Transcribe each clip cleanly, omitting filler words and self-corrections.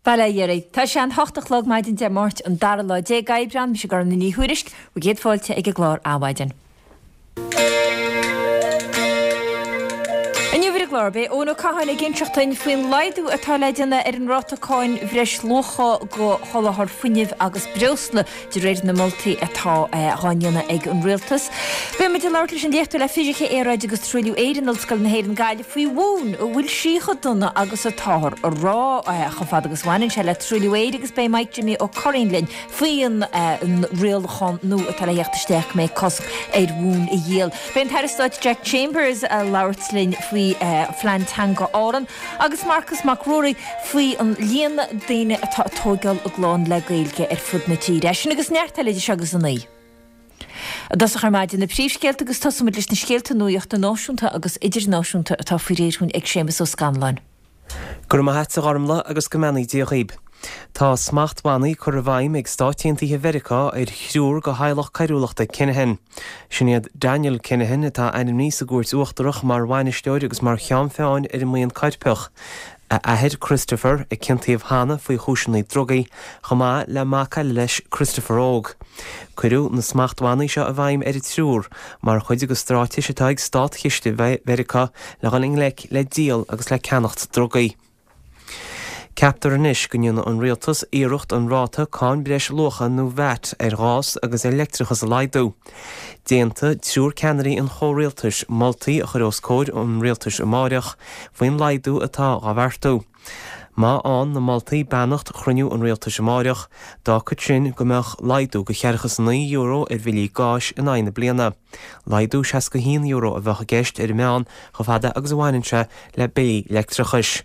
Balayeri, tá sé an 8 log maidin de mort an dar lá dé gaibran, mis gar na ní huirisk, we géad fáilte ag glár áhaidin. Glorbe óna cahain ag inseachtain faoin leidú atá leideanna an rátaáin bhreis locha go tholathar funineh agus breusla de réidir na moltaí atá háineanna ag an rialtas. Be me de leirlis an déchtú le fiisicha éráid agus tríú éidir nolscail na héir an gaiile faoi bhún ó bhfuil sícha donna agus atáthar rá chofad agus bhhainn se le tríú éidir agus bé Mike Jimmy ó Corínlinn faoin an rialchan nó atá le dhéachtasteach mé cosc éidir bhún i dhéal. Ben Harristáid Jack Chambers a Laurtslinn faoi Flan Tanga Áran, agus Marcus McRory faoi an líana daine atá tógáil a glán le gailge fud na tíre. Sin agus neartalidir segus an í. Das a maidin na príomhscéalta agus tosamid leis na scéalta nuíochta náisiúnta agus idirnáisiúnta atá faoi réirún ag sémas ó Scanlain. Gur ma het a garmla agus gomennaí díochaib. Tá smachtbanaí chur a bhaim ag stáitiantí America ar chriúr go hailech cairúlachta Kinahan. Sinnéad Daniel Kinahan atá einam níos a gúirt uachtarach mar bhainisteoir agus mar cheam feáin ar an mhaon cairpech. A ahead Christopher ag cintaíomh Hannah faoi chúiseannaí drogaí chomá le macail leis Christopher óg. Cuirú na smachtbanaí seo a bhaim ar trúr mar chuid agus stráitiis atá ag stát chiiste America le galing le díal agus le ceannacht drogaí. Captar anis gonneanna an rialtas iirecht an ráta cáin breis locha nó bheit ar gás agus electrichas a leidú. Déanta trúr ceannaí an chóréaltas moltaí a churós cóid an rialtas amáireach faoin leidú atá a bhartú. Má an na moltaí bannacht chruniú an rialtas amáireach dá chud sin go meach leidú go chearchas €9 ar bhilí gáis in aine bliana. Leidú €100 a bheith gceist ar meán go fada agus bhhainse le bé electrichas.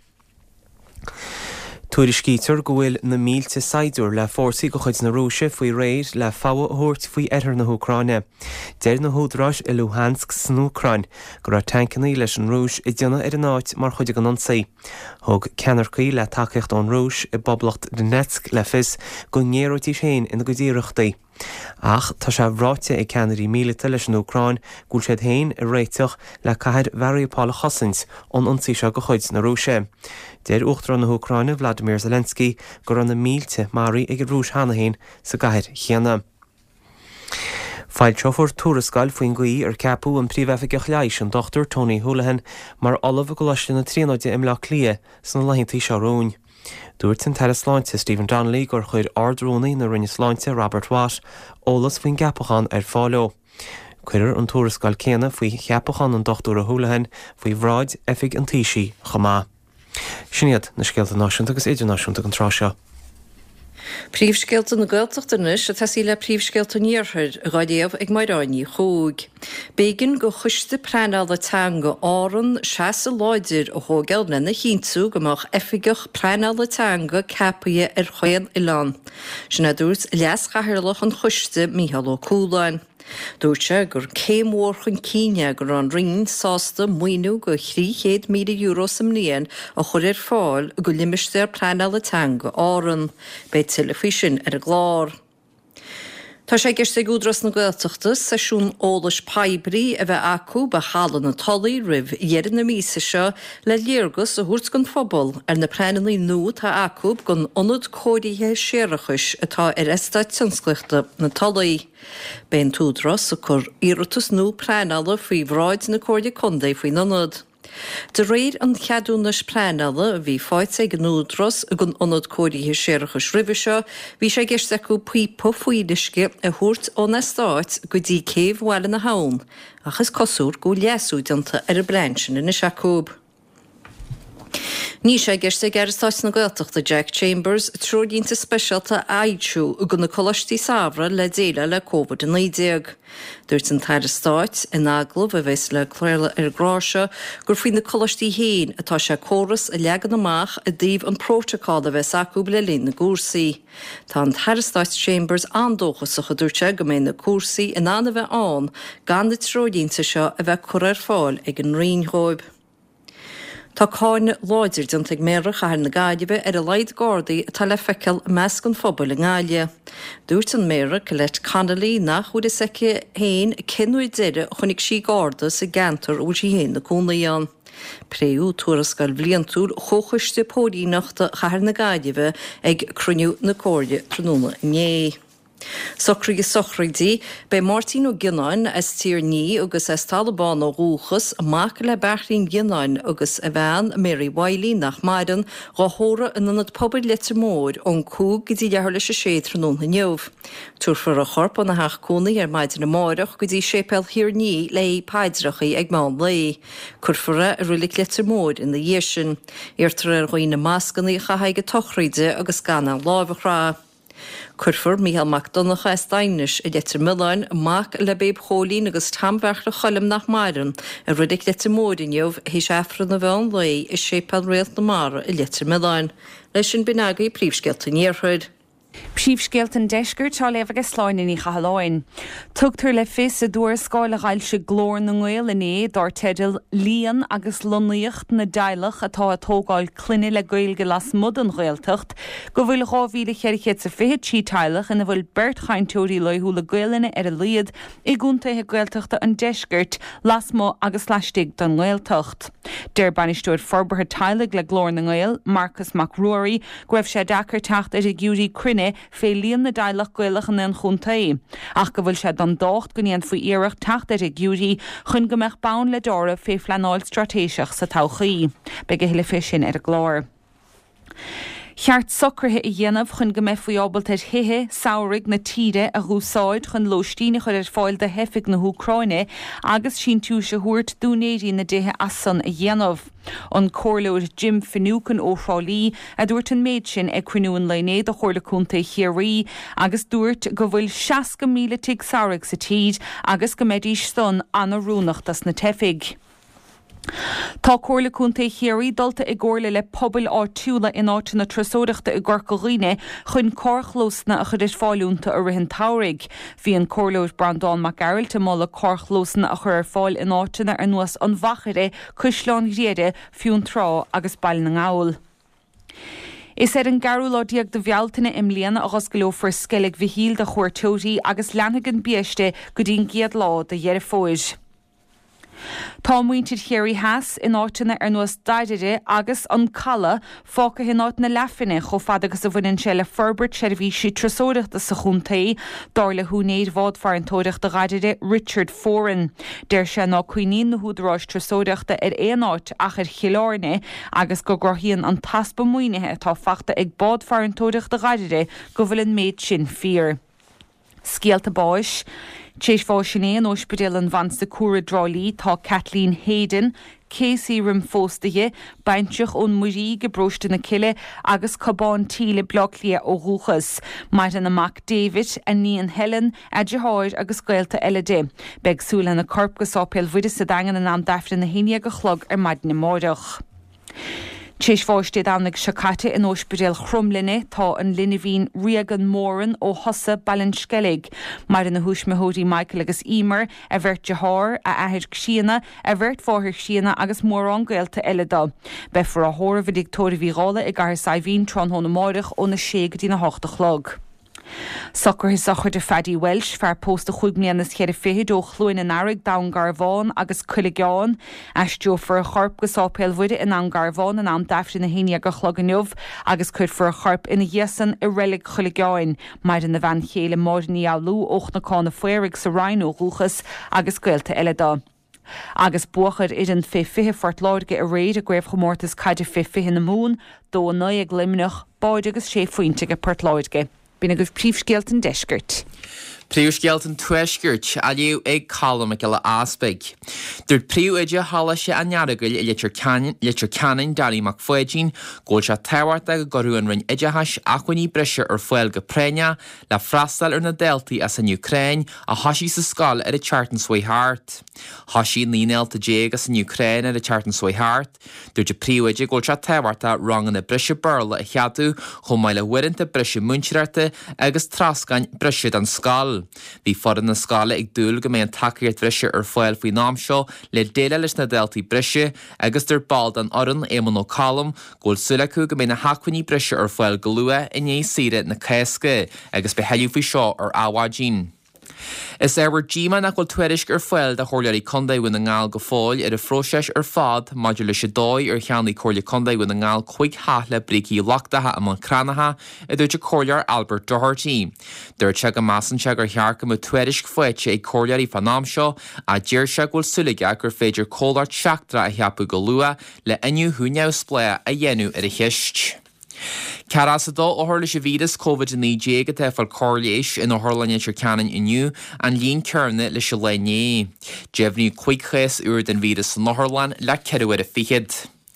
Tuairir scítear go bhfuil na mílte saidúr le fórsaí go chuid na Rúise faoi réir le fáha thuirt faoi eithir na Úcráine. Déir na húdráis i Luhansk san Úcráin go raibh tancannaí leis an Rúis i dteanna ar an áit mar chuide an ansaí. Thug ceannarcaí le takeíocht an Rúis i Boblacht Donetsk le fis go ngéireoidí sin ina go dtíireachtaí. Ach tá sé bhráite ag ceannaí mílite leis an Úcráin gúil siad hain i réiteach le caithead Mariupol chosint ón ionsaí seo go chuid na Rúise. Déir uachtar na Úcráine Vladimir Zelensky gur an na mílte marí ag Rúis Hanahéin sa gaithead cheanna. Fáil teofar túrascail faoin gaí ar ceapú an príomhefigach leis an dochtúr Tony Holohan mar olamh go leis na tríóide imleach lia san leithintí seoróin. Dúirt an Telesláinte Stephen Donnelly gur chuir ardrónaí na rinne sláinte Robert Watt ólas faoin gapachan ar fáileo. Cuirear an túrascail céanna faoi cheapachan an dochtúr a Holohan faoi bhráid efig an tíisi chomá. Sinnéad na scéalta náisiúnta agus idirnáisiúnta an tráseo. Príomhscéalta na Gaeltachtanis a tasí le príomhscéalta níorthir a gáidéamh ag mairáinní chúg. Bégan go chuiste preanála teanga áran 6 láidir ó thógeilna na chinsú gomach efigach preanála teanga capaí ar chuan Ián. Sinna dúirt leas chathirlach an chuiste Mícheál Ó Cúláin. Dúirte gur céimhór chun cíine gur an ringin sásta muoinú go €300,000 sam níon a chur ar fáil go limiste ar preanála teanga áran, be telefisin ar a glár. Tá sé giste gúdras na Gaeltachtas seisiún ólas paibrí a bheith acu ba hála na tolaí rih dhéidir na mísa seo le léargus a thuirt gon phobal ar na preanálaí nó tá acu gon ionad códaithe séarachais atá ar estaid tionsclaachta na tolaí. Ben túdras a chur iiritas nó preanála faoi bhráid na cóide condaí faoi nonad. De réir an cheadúnas preanála bhí fáit ag núdras a gon ionad códaithe séarachas ribhe seo, bhí sé gist acu puipo faoideisce a thuirt ó na stáit go dtí céimh bhhaile na hán, achas cosúr go leasúideanta ar a breansin in na seacúb. Ní sé giste geirtáit na Gaeltachta Jack Chambers tródínta speisialta aidsiú a gona colistí sabhra le déile le COVID-19. Dúirt an Tairastáit in aglah a bheits le chléile ar gráise gur faoin na colistí héin atá sé córas a leagan amach a dtíobh an próteáil a bheits acu le lín na gúrsaí. Tá an Tairastáit Chambers andóchas a chudúirte go mé na cuasaí in anna bheith an gan na tródínta seo a bheith chur ar fáil ag an rionthóib. Tá cáin láidir dint ag méireach ar na gaiidebe ar a leid gárdaí atá le feiceal meas an phobal in gáile. Dúirt an méireach leit canalaí nach chuid is aice hain cinúid deire chunig sí gárda sa gantar ó sí héin na cúnaíán. Préú tuarascail bbliantúil chóchuiste pódíachta chahar na gaiideh ag cruniú na cóide tróna né. Socraí sochraidí bei Martin ó Ginnáin as tír ní agus as Talibán ó rúchas amach le Berlín Ginnáin agus a bhean Mary Wiley nach maidan ráthóra in anad pobl litir mór ón cúg gotí dhear leis a sé tróna neomh. Túrfar a chorp an na heachcónaí maidin na máireach gotí sépel hir ní le paidrachaí ag má lei. Curfara a rulik litir mór in na dhéisin. Irtar roií na máscaní chahaige tochraide agus ganna lábhará. Curfur Michael McDonough is Dainis I litir milláin amach le béb chólín agus tamhechra cholim nach mairan a rudig litir módinneomh hís efra na bhean lei is sépal réalt na mara I litir milláin. Leis sin binagaí príomhscealta níorchuid. Príomhscéalta deisgur tá leh agus sláinin í chaáin. Tugtar le fis a dúir scáil a gáil se glór na nghail iné dar teidir líon agus lonaíocht na dailech atá atógáil cluine le gailge las mud an ghiltecht, go bhfuil ráhíle cheirichéad sa fihead sí teilech ina bhfuil bert chaintúirí leithúla gailine ar a liad I gúntaithe gailteachta an deisgurt las mó agus leistigh don ghiltecht. Deir banistúir forbartha teilig le glór na nghail, Marcus McRory, goibh sé dachar techt ar a giúrí crunne fé líon na dailech gailech an chuntaí. Ach go bhfuil sé don dócht goníon faoi iireach techt ar a giúrí chun go meach bán le dóra fé fleanáil stratéiseach sa todhchaí. Be go hiile fisin ar a glór. Cheart socrthe I dhéanamh chun go mbeidh faoi ábalt ar hithe, saoraigh na tíre a dhúsáid chun lóistíine chuir ar fáil de heifig na Húcráine agus sin tú se thuairt dúnéirí na dithe asan a dhéanamh. An cóirleir Jim Finucane ó Fráilí a dúirt an méid sin ag cruinúin lené de chóirleúnta chéirí agus dúirt go bhfuil 60 míle tig saoraigh sa tíd agus go méidís son anna rúnachtas na teifig. Tá cóirleúnta chéirí dulta I gcóirle le pobl áitiúla in áit na trasóireachta I gCorcaghine chun córchlósna a chud is fáilúnta a rihin táraigh. Bhí an cóirleir Brandán McGarrell te mála córchlósna a chur ar fáil in áitina ar nuas an bhachaire cúisleán riede fiún trá agus bail na ngáil. Is an garúlódiaag de bhealtainna imlíana agus go leor skellig bhíhíl de chuirtóirí agus leanhagan bíiste go dtíon giad lá de dhearr fóid. Tá muintir chéirí heas in áitina ar nuas daideide agus an calla fáca hin áit na lefinine cho fad agus a bhainn se le Ferbert Seirbhísí trasóireachta sa chuntaí dar le húnéad bhád farantóireach de gaideide Richard Foran. Deir se ná cuioín na húdráis trasóireachta ar éon áit ach ar chiileáne agus go gcrthaíonn an taspa muoinethe tá fachta ag bád farantóireach de gaideide go bhfuil an méid sin fíor. Scialta báis. Téis fá sinné an ospidéal an bhaint sa cuara drálí tá Kathleen Hayden, Casey rim fóstaige, baintseach ón muí go brosta na ciile agus cabán tíle blog lia ó rúchas. Maid an amach David a níon Helen a deáir agus gailta eile dé. Beg súla na corp go sápéal bhuiide sa dagan an am dafrin na héine go chlog ar maid na móireach. Téis fáistéad annig secate in ospidéal chrumlinne tá an linehín riagan móran ó hosa balanskellig. Mar in na húsmethódí Michael agus Emer a bhirt deáir a ahir síana a bhirt fáthir síana agus mór an gailta eile dá. Befar a thóra bhídig tóra bhírála I gar saibhín tronthóna máireach ó na séag dí na 8 chlog. Soccer his soccer de Faddy Welsh far post a chuigmían is chéir féid ó chluin an airig da Garváin agus cuileáin as jo for a chorp go sápéil bhuide in an Garváin an am dafrin na héine go chloganneomh agus chuid for a chorp ina dhéasan I relic chuileáin maid in na bhain chéile módní á lú och na cána fuirig sa rain ó rúchas agus gailta eile dá. Agus buachar an fihe fortláige a réid a gréibh chomórtas caiide fihe na mún dó an 9 glimnach báid agus sé faointe go pertláige. Bín agus príomhscéalta deisgurt. Príomhscéalta tuaisgurt a liú ag callam a gile aspaig. Dúirt príomhide hála sé a nearagail I litir canin darí mac foiidín, ggóil se táhairta go gorú an rinn idehais achuiní brise ar foiil go préine le freastal ar na Deltaí as an Ucrain a hasí sa scáil ar a Chartan Suoi Hart. Hasí línéalta dé as an Ucrain ar a Chartan Suoi Hart. Dúirt príomhide ggóil se táhairta rang an na brise burla a cheadú chum maiile huirinta brise muinteirta agus trascain brise an scáil. Bhí fod na scála ag dúil go mé an takeíart brise ar foiil faoi nám seo le déile leis na Deltaí brise agus dur bald an oran éman ó callam ggóil sulaú go mé na hacuiní brise ar foiil go lua I níos sire na céasca agus be heiliú faoi seo ar áhádín. Is Díma nach bhfuil tuairis gur foiil de chóirlaí condaí bhfuin na ngáil go fáil ar a phróiseis ar fad maidir leis dóid ar cheannaí cóirla condaí bhfuin na ngáil chuig hála bricí lochtathe am an cránatha I dúirte cóirlear Albert Doherty. Dúirt se go measanse gur chearcha mu tuairis foiite ag cóirlearí fanám seo a dúir se bhfuil sualaige gur féidir cóláirt seachtra a cheapú go lua le inniu thuneamh splé a dhéanú ar a cheist. Ceras dó óthir leis a víras COVID-19 go teafal cóirléis in óthirlainne tir ceannain inniu an líon cearna leis a lené. Jeimhniú 5 uair den víras san óthirlan le ceadúir a fichiid.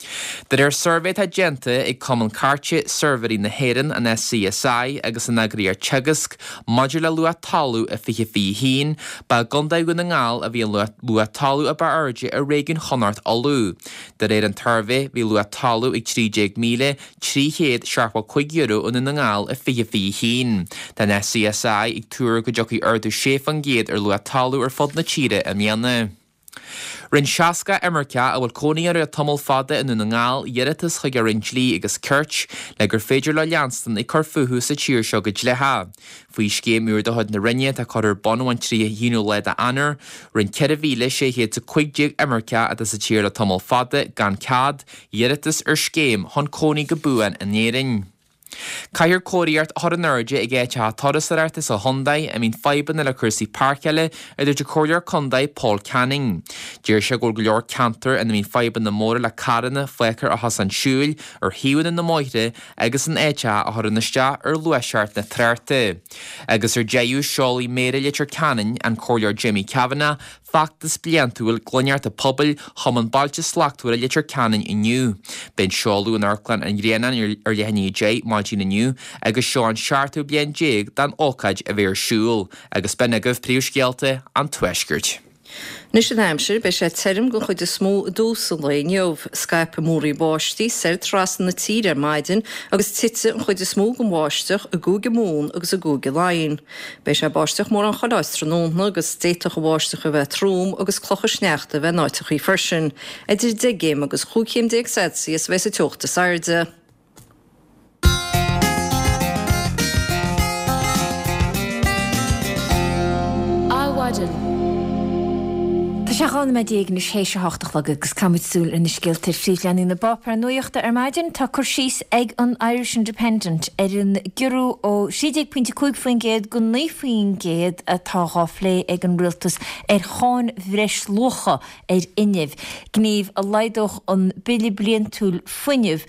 Der survey tá gente ag common carte surverí na héan an SCSI agus an agrií ar teagask maidir le lua talú a fiche fi hín ba gondaigh go na ngáil a bhí lua talú a bar airde a réigen chonart alú. Der an turvé bhí lua talú ag 3,000,000 300 sharpa €5 in na ngáil a fiche fi hín. Den SCSI ag túr go joci ardú séf an géad ar lua talú ar fod na tíre a mianna. Rinn seaca Emerca a bhfuil cónaí ar a tomol fada in na ngáil dheiritas chuig ar rinn dlí agus cuirt le gur féidir le leanstan i chur futhú sa tír seo go dletha. Faoi scéim úr do chuid na rinne a chuir bonhain trí a híú le a anar, rinn 4,600 sa 50 Emerca a sa tír le tomol fada gan cad dheiritas ar scéim hon cónaí go buan a néirin. Caithir cóiríart thar an nerde ag éite toras artas a Hyundai a mín fiban le cursaí parceile idir de cóilear Hyundai Paul Canning. Díir se go leor cantar a mín fiban na móra le caranna foicar a has an siúil ar hiúin in na moire agus an éite a thar an naiste ar luisiart na trerte. Agus ar deú seolaí méra litir Canning an cóilear Jimmy Kavanagh Factus bliantúil glunneart a pobl haman balte slachtúil a litir Canning inniu. Ben seolú an Arklan an Gréanan ar lehanní J Margin inniu agus seo an seaartú blian jéig dan ócaid a bhéir siúil agus ben agah príomhscéalta an tuaisgurt. Nus an Hampshire be sé term go chuid a smó dúsan le neomh Skype mórí báistí ser tras na tír maidin agus titse an chuid a smó go báisteach a gúge mún agus a gúge lain. Be sé báisteach mór an chodáistranóna agus déiteach a báisteach a bheith trúm agus clocha sneachta bheith náiteach í fersin. Idir de géim agus chuúchéim de Celsius bheits a teochta sairde. Seán me déag na sé seachach agus camúil in scéiltir fríleanú na bapar nuochta ar maidin tá chur síos ag an Irish Independent ar an gurú ó 7.5 faoin géad go 9 faoin géad a táá ag an rialtas ar cháin bhreis locha ar inniu. Gníomh a leidoch an billi blian túil foiineh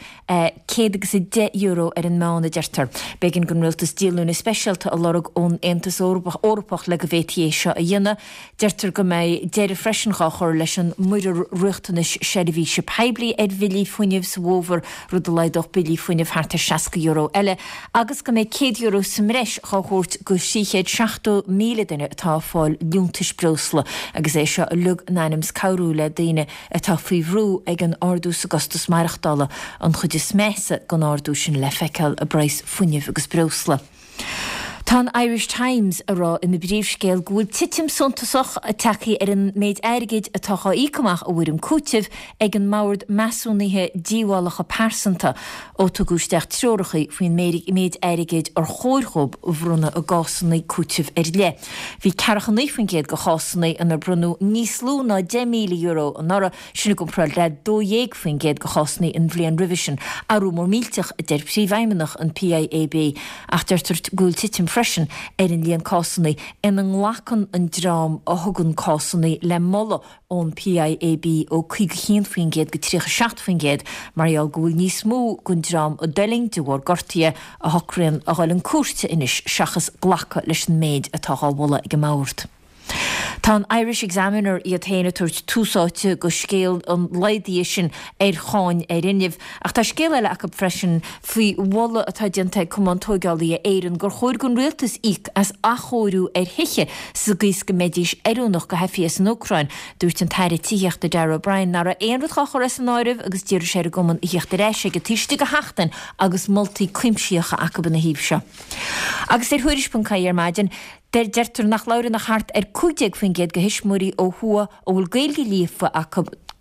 €110 ar an mána deirtar. Begin gon rialtas díalúna speisialta a lorug ón Aontas Eorpach le go bhéitié seo a dhéine, deirtar go méid déir freisin chur leis an muidir ruchtanis séhí se peblií ed bhilí foiineh sa bhóver rud a leidoch bilí foiineh hartar €60 eile, agus go méid €100 samreis chóirt go 600,000 duine atá fáil lúntais brosla agus é seo a lug nanims cabhrú le daine atá faoihrú ag an ardús Augustus Maireachtála an chud is méasa gan ardú sin le feiceil a breis foiineh agus brosla. Tá Irish Times ará in na bríomhscéal gúil titim suntasach a taí ar an méid airgid a tácha ícamach a bhuirim cútih ag an máird measúnithe díhálacha persanta ó tuúisteach treorachaí faoin méid airgid ar chóirchob bhrúna a gásannaí cútih ar le. Bhí cearchan nífangéad go chásannaí an ar brunú níos lú ná €10,000 an nara sinna go preil le 2 faoingéad go chásannaí in bhliain rivision arú mór mílteach a deir príomhhaimeach an PIAB ach deirtart gúil titim freisin ar an líon cásannaí in an nghlachan an drám a thugann cásannaí le molla ón PIAB ó 5 faoin géad go 37 faoin géad marall gúil níos mó gon drám ó deling de bhór gortaí a thocraíonn a gháil an cuairte inis seachas ghlacha leis an méid atá gábhla ag go máirt. Tá an Irish Examiner iad héine tuairt túsáte go scéal an leidí sin ar cháin ar inniu ach tá scéal eile acu freisin faoi bhla atá dianta cumán tógálaí éan gur chóir gon rialtas ic as achóirú ar hiiche sa gcís go méidís arúnach go hefias an Ucrain dúirt an taire tíocht de Darragh O'Brien nar a éonrad chachar as an áirih agus díir sé goman íocht réise go tíiste go heachtain agus moltaí cuimsíocha acu na híomh seo. Agus ar thuirispun caiar maidin der deirtar nach laura nach hart 50 faoin géad go hisismúí ó thua ó bhfuil gailgí lífa a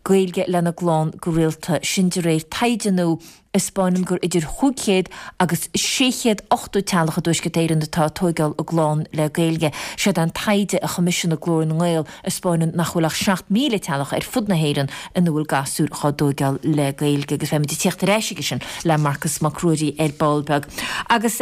gailge lena glán go réalta sin de réir taideanú Spáinim gur idir chuchéad agus 6-8 tealacha dúis go éireann atá tógáil ó glán le gailge sé an taide a chomission na glóir na Gael Spáinin nachhuiach 7,000 tealacha fud na héireann in bhfuil gasú chá dógáil le gailge agus bheith tíocht réisiige sin le Marcus Macrory Balbeg. Agus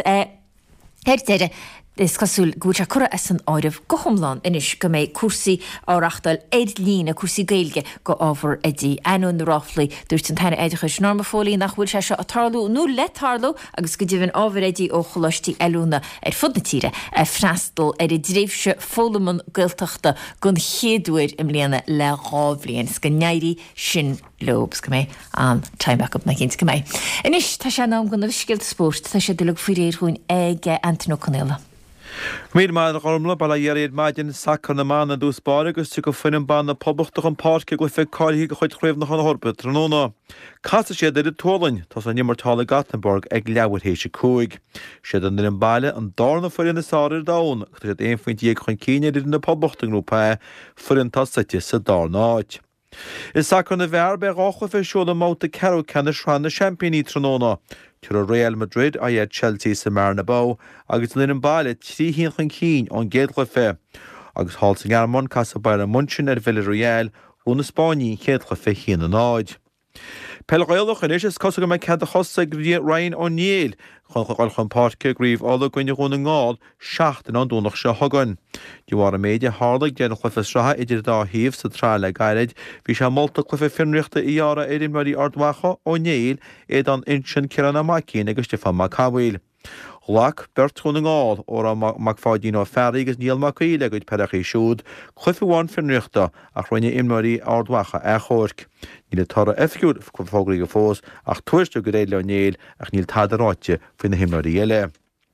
Deire is cosúil gúte cura as an áirih gohomláán inis go méid cuasaí áreachtal lína cuasaí gailge go ábhar dí anún ráflaí dúirt an taine éidechas norma fólíí nach bhfuil se atarlú nó letarlú agus go dtíhann ábharédí ó choloistí eúna fud na tíre freistal i dréimhse fólaman gailteachta gon chéadúir im léana le rábhlíonn go neirí sin lobs go méid an timeach na gin go méid. Inis tá sé ná gona bhiscilt sport tá sé dulag fuiréir chuin ige Antonio Conella. Míad má na chomla bala dhéiad maidin sacar na mána dús bar agus tu go fuinim ban na poblbachta an páce go fé cáilí go chuid chréibh na chun horpa tróna. Casa sé idir tólainn tá an nimmartála Gothenburg ag leabhar hééis se cúig. Siad an in bailile an dána fuin na sáir dán, chu éon faoint díag chun cíine idir na poblbachta grúpa fuin tá saite sa dánáid. Is sacar na bhear be rácha fé siúla máta ceú cena sran na championí tróna. Tuair Real Madrid a dhéad Chelsea sa mar na bá, agus linn an baile tríhíon chun cín an géadla fé. Agus háil san Gearmán casa bair an Munchen Villarreal ó na Spáiní chéadla fé chéan an áid. Pelghailach an is cosa go me cead a chosa Ryan O'Neill chun chuáil chun páce gríomh ála goine chun an ngáil 7 an dúnach se hagan. Dúhar a méide hála déanana chlufa stratha idir dá híomh sa trá le gaiid, bhí se molta chlufa finriachta í ára éidir marí ardhacha O'Neill iad an insin Ciaran Amacín agus Stefan Macabhil. Lach bert chun an ngáil ó Macfáidín ó ferry agus Níl Macíle go pedachaí siúd, chlufa finriachta a chroinne immarí ardhacha chóirc. Níl tar efciúr go fógraí go fós ach tuaiste go réad le O'Neill ach níl tadaráte faoin na himmarí eile.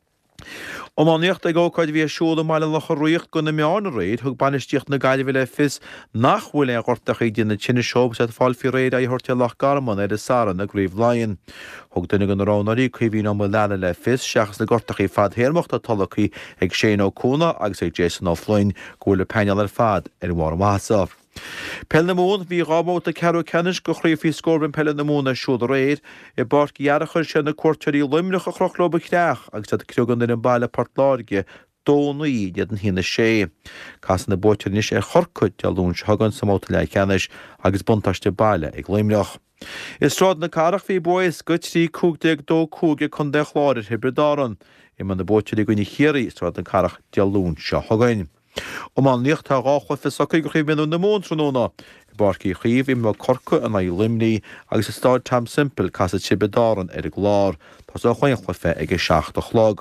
Ómáníocht ag ócáid bhí siúla meile lecha roiocht go na meána réid, thug banistíocht na gaiile bhile fis nach bhfuil é gortach ag dina tinna seob sa fáil fi réid a horte lech garman ar Saran na Gríomh Lion. Thug duine go na ránarí chuhí am leile le fis seachas na gortach í fad héirmocht a talachaí ag Shane O'Connor agus ag Jason O'Flynn go le peneal ar fad ar bhhar másaf. Pel na mún bhí rábóta ceú cenis go chríomhí scórbin pell na múna siúd réir I bar gearachar se na cuairteirí limneach a chrochlóba chreach agus a crugan in an baile partláige dónaí iad an hína sé. Cas na bóteirnis chorcuid de lún se hagan sa móta le cenis agus buntaiste baile ag limneach. Is rád na carach bhí buis gutí cúgdeag dó cúge chun de chláir hebredáran. I man na bóteirí goine chéirí is rád na carach de lún se hagan. Ómán níocht tá rácha fi socaí go chuh minú na móntróna. Barcí chuomh im corca an limní agus is stáid tam simple cas a tibedáran ar a glár, Tás a chuoinchla fé ag 7 chlog.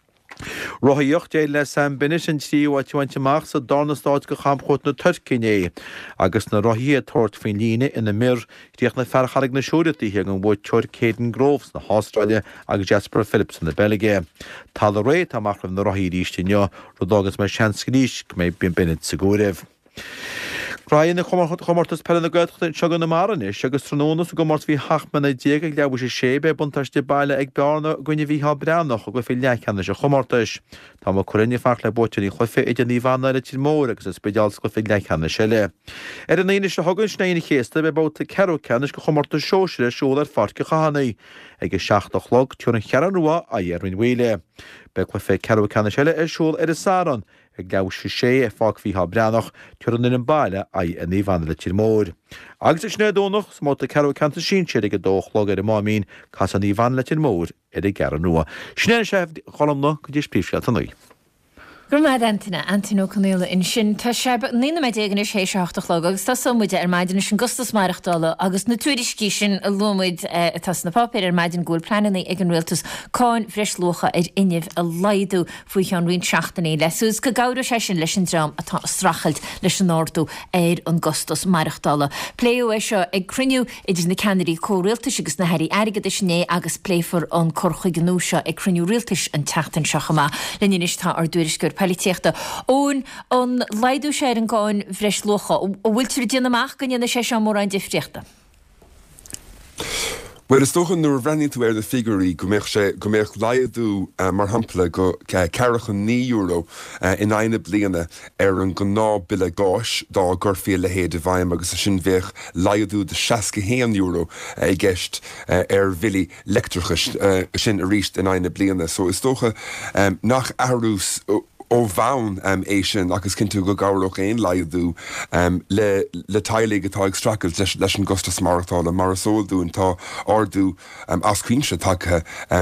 Rothaíocht é le Sam Binis an tíhaintteach sa dána stáid go champchót na Turciné, agus na rothí tuairt faoin líne ina mir ríoch na fercharig na siúdatíthe an bhid tuair Caden Groves na Australia agus Jasper Phillips na Belige. Tá a réit amachram na rothí ríistineo rodágus mar seanscríis go méid bin binid sa gúibh. Ryan na chomortas pell na gailteachta segan na maranis, agus trónas go mort bhí hachman na déag leabhú sé be buntaiste baile ag bearna goine bhí breannach go fé leichanna se chomortas. Tá má chorinne fach le bóteí chlufe idir níhhanna le tí mór agus is beal go fé leichanna se le. Ar an éine se hagann snéine chéasta be báta ceú cenis go chomortas seoisiir siúil ar farce chahannaí, ag 7 chlog tuair an chearan rua a dhéarmhain bhuiile. Be chlufe ceú cena seile siúil ar Saran, ag leabhú sé fág bhí breannach tuair an baile a níhhanna le tí mór. Agus is snéadónach s máta ceú canta sin sé go dóchlog ar máín cas a níhhanna le tí mór ar gearan nua. Snéan sé cholamna go dtí príomhsealtaí. Gur maid Antonio Conella in sin tá sebe nína méid égan is 7 agus tá sommuide ar maidin sin gustas marachtála agus na tuairiscí sin a lomid tas na papéir ar maidin gúil plannaí ag an réaltas cáin freis locha ar inmh a laidú faoi an rion seachtaí leús go gabhar sé sin leis an drám atá strachelt leis an áardú ar an gustas marachtála. Pléú é seo ag cruniú idir na Canadaí córéaltas agus na heirí airigad is sinné agus pléfar an corcha gnúise ag cruniú réaltas an teachtain seachama lenin is tá ar dúirisgur Palitíochta ón an laidú sé an gáin bhreis locha ó bhfuil tú déanamach gan na sé mór an difriochta. Well is toch nuair bhreaníonn tú na figurí go mbeadh laiadú mar hampla go €40 in aine bliana an go ná bille gáis dá gurfií le héad a bhaim agus sin bheith laiadú de €60 I gceist bhilí lectrachas sin a ríist in aine bliana. So is tócha nach airús ó bhain é sin agus cinn tú go gabhach éon laiadú le tailig atá ag stracail leis an gustas maratála mar sóldún tá ardú ascuinse take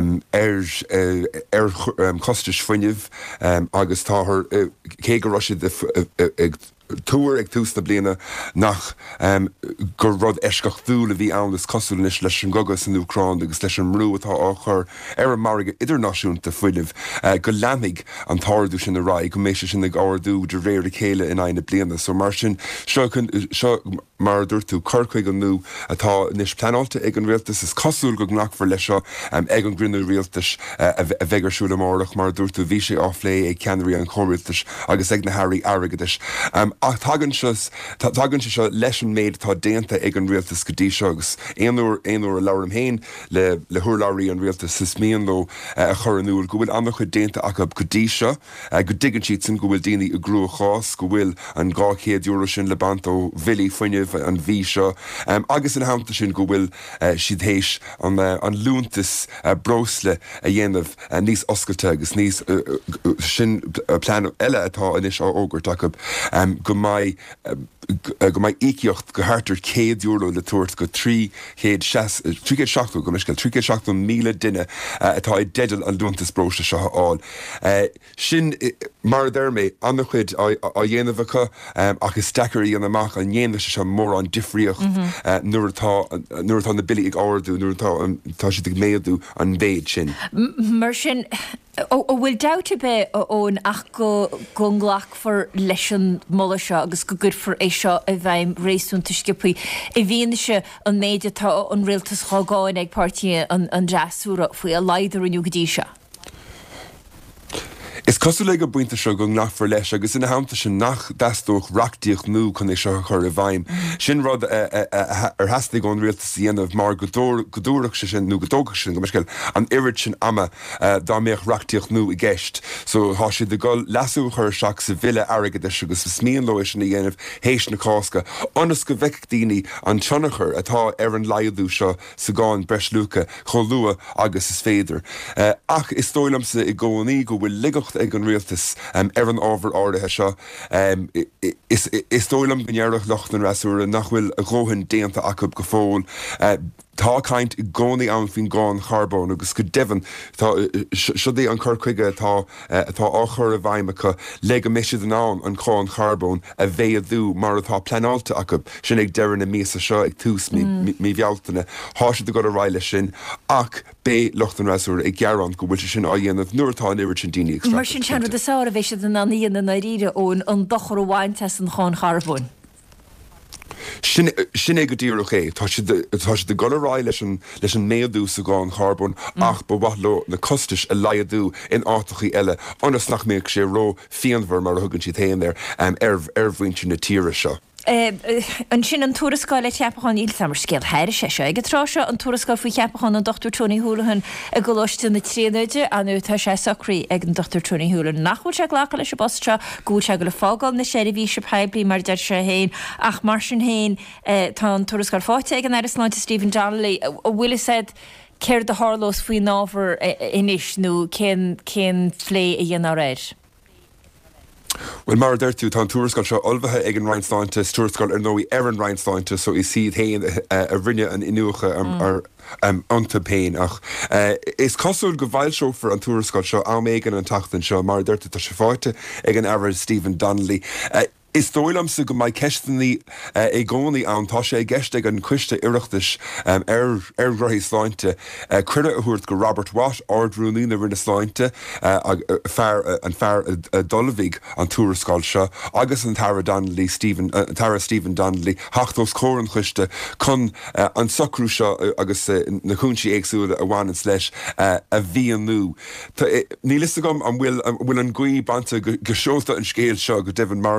costais fuineh agus táthir cé go roisid ag túair ag tús na bliana nach gur rud eiscach dúla bhí annas cosúlanis leis an gogus in Ucrán agus leis an mrú atá áchar ar marige idirnáisiúnta fuiileh go leamig an táirú sin na rá go mééis sin ag áardú de réir chéile in aine bliana. So mar sin seo mar dúirtú chucaig an nó atá níos planálte ag an rialtas is cosúil go gnachfar leis seo ag an grinú rialtas a bhegarsúla mórach mar dúirtú bhí sé áflé ag ceanirí an chomrialtas agus ag na hairí airgadis. Ach tagann se seo leis an méid tá déanta ag an rialtas go dtí segus. Éonúir a leabharm héin le thuirlairí an rialtas is míon nó a chur anúil go bhfuil annach chu déanta acu go dtí seo go dtigann siad sin go bhfuil daoine i grú chás go bhfuil an €200 sin le bant ó bhilí fuineh an bhí seo agus in hamta sin go bhfuil siad hééis an lúntas brosle a dhéanamh níos oscailte agus níos sin plán eile atá inis á ógurt acu go mai íceocht go hátar €100 le tuairt go 360 go miscail 360 míle duine atá i deadal an dúntas bróiste seo áil. Sin mar dermé annach chuid a dhéanamhacha agus staceirí an amach an dhéanamh se mór an difriocht nuair atá na bilí ag áardú nuair tá si ag méadú an béid sin. Mar sin ó bhfuil dáte be ón ach go gonglaach for leis an molla seo agus go gur for é seo a bhaim rééisúnta scipaí I bhíon se an méidirtá an rialtas chágáin ag pártí an deasúra faoi a leidir iniu go dtí se. Is cosú le go buinte seo go nachfar leis agus ina hamta sin nach dastóch reachtaíocht nó chun é seo chur a bhaim. Sin rud ar heasta gón rialtas dhéanamh mar godúireach sin nó godógach sin go meisceil an irid sin ama dá méoch reachtaíocht nó I gceist. So há si de go lasú chur seach sa bhile airgeis agus is smíon lois sin I dhéanamh hééis na cáca. Anas go bheic daoine an tionachar atá ar an laiadú seo sa gáin breis lucha cholua agus is féidir. Ach is tóilamsa I gcónaí go bhfuil ligacht ag an rialtas ar an ábhar áirithe seo is tólam gnearach locht an rasúra nach bhfuil a gróhann déanta acu go fóil tá caint I gcónaí an fin gáin charbón agus go devan seo dé an chucuige atá áchur a bhaimimecha le go meisiad an cháin charbón a bhéadú mar atá planálte acu sin ag deireann na míasa seo ag tús mí bhealtainna háisiad go a ráile sin ach bé locht an rasúra ag gearán go bhfuil sin á dhéanamh nuairtá an iiri sin daoine ag Mar sin seanra de saoir a bhéisiad an aíana na ríide ón an dochar bháin te an cháin charbón. Sin é go dtíach é, tá si de gorá leis an méadú sa gáin charbón ach ba bhathló na costais a laiadú in átachaí eile anas nach méid sé ró fianmhar mar thugann si téanaar ar bhainte na tíire seo. An sin an túrascáil teapachán íl samar scéal heir sé ag trase an túrascáil faoi cheapachán an Dr. Tony Houlihan a goláiste na tríide anú tá sé sacrí ag an Dr. Tony Houlihan nachhúil se ghlacha leis bostra gúil se go le fágáil na séir bhí se peblií mar deir se héin ach mar sin héin tá an túrascáil fáte ag an Airasláinte Stephen Donnelly a bhfuil said céir de hálós faoi nábhar inis nó cén phlé a dhéana réir. Well mar d'irtú tá túrascáil seo olbhathe ag an Reinsteinte túrascáil ar nóí ar an Reinsteinte so I siad héin a rinne an inuacha ar anta péin ach is cosúil go bhhail seofer an túrascáil seo améigen an tachtain seo mar d'irtú tá se fáte ag an air Stephen Donnelly. Is dóilamsa go mai ceistení é gcónaí an tá sé gceiste ag an cuiste iireachtais ar roithí sláinte cuireadh a thuirt go Robert Watt ardrúnaí na rinne sláinte an fear a dulmhíg an túrascáil seo agus an Tara Stephen Donnelly hachtós córan chuiste chun an socrú seo agus na chúntí éagsúla a bhhain leis a bhíonú. Ní lista gom an bhfuil an gcuí banta go seolta an scéal seo go deimhin mar d'irtú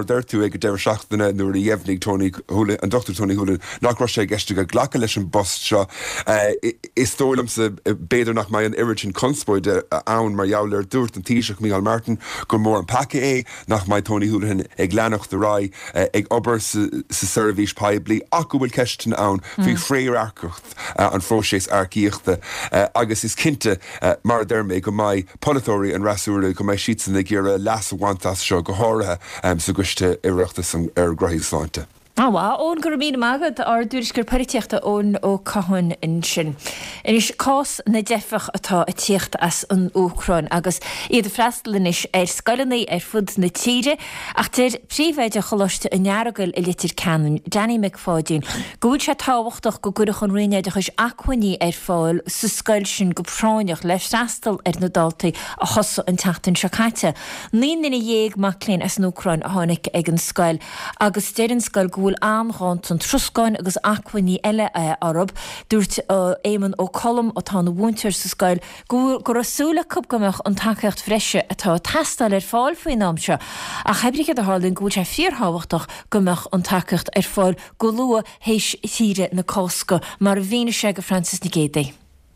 le go deir seachtainna nuair a dhéimhnig Tony Hoolan an Dr. Tony Hoolan nach ra sé geiste go ghlacha leis an bost seo. Is tólam sa béidir nach mai an iritin conspóide ann mar jouler dúirt an tíiseach Michael Martin gur mór an pace nach mai Tony Hoolan ag leanach de rai ag obair sa service paibli ach go bhfuil ceistin ann fi fréir arcocht an fóséis arcíochta agus is cinte mar dermé go mai polytóí an rasúla go mai siitsan ag gur las bhaantas seo go háirithe sa guiste iireachtas graithsláinte. Ón gur mí magad ar dúris gur periteachta ón ó cahann in sin. Inis cás na defach atá a tíocht as an Úcrain agus iad a freistalanis scoilenaí fud na tíre ach tíir príomhhéide choloiste a nearagail i litir canan Danny McFadden. Gúil se táhachtach go gurach an riine chus achhaní fáil sa scoil sin go práineach leis freistal na daltaí a chosa an tatan secaite. Ní nina dhéag maclín as an Úcrain a tháinig ag an scoil agus déir an scoil bhfuil anránt an truscáin agus achhaní eile arab dúirt éman ó colm atá na bhúnteir sa scoil gur asúla cub gomach an takeocht freise atá testal fáil faoin námse a chebrigad a hálinn gúil sé fíorthahachtach gomach an takeocht fáil go lua héis tíre na cósca mar bhíine sé go Francis na Gédaí.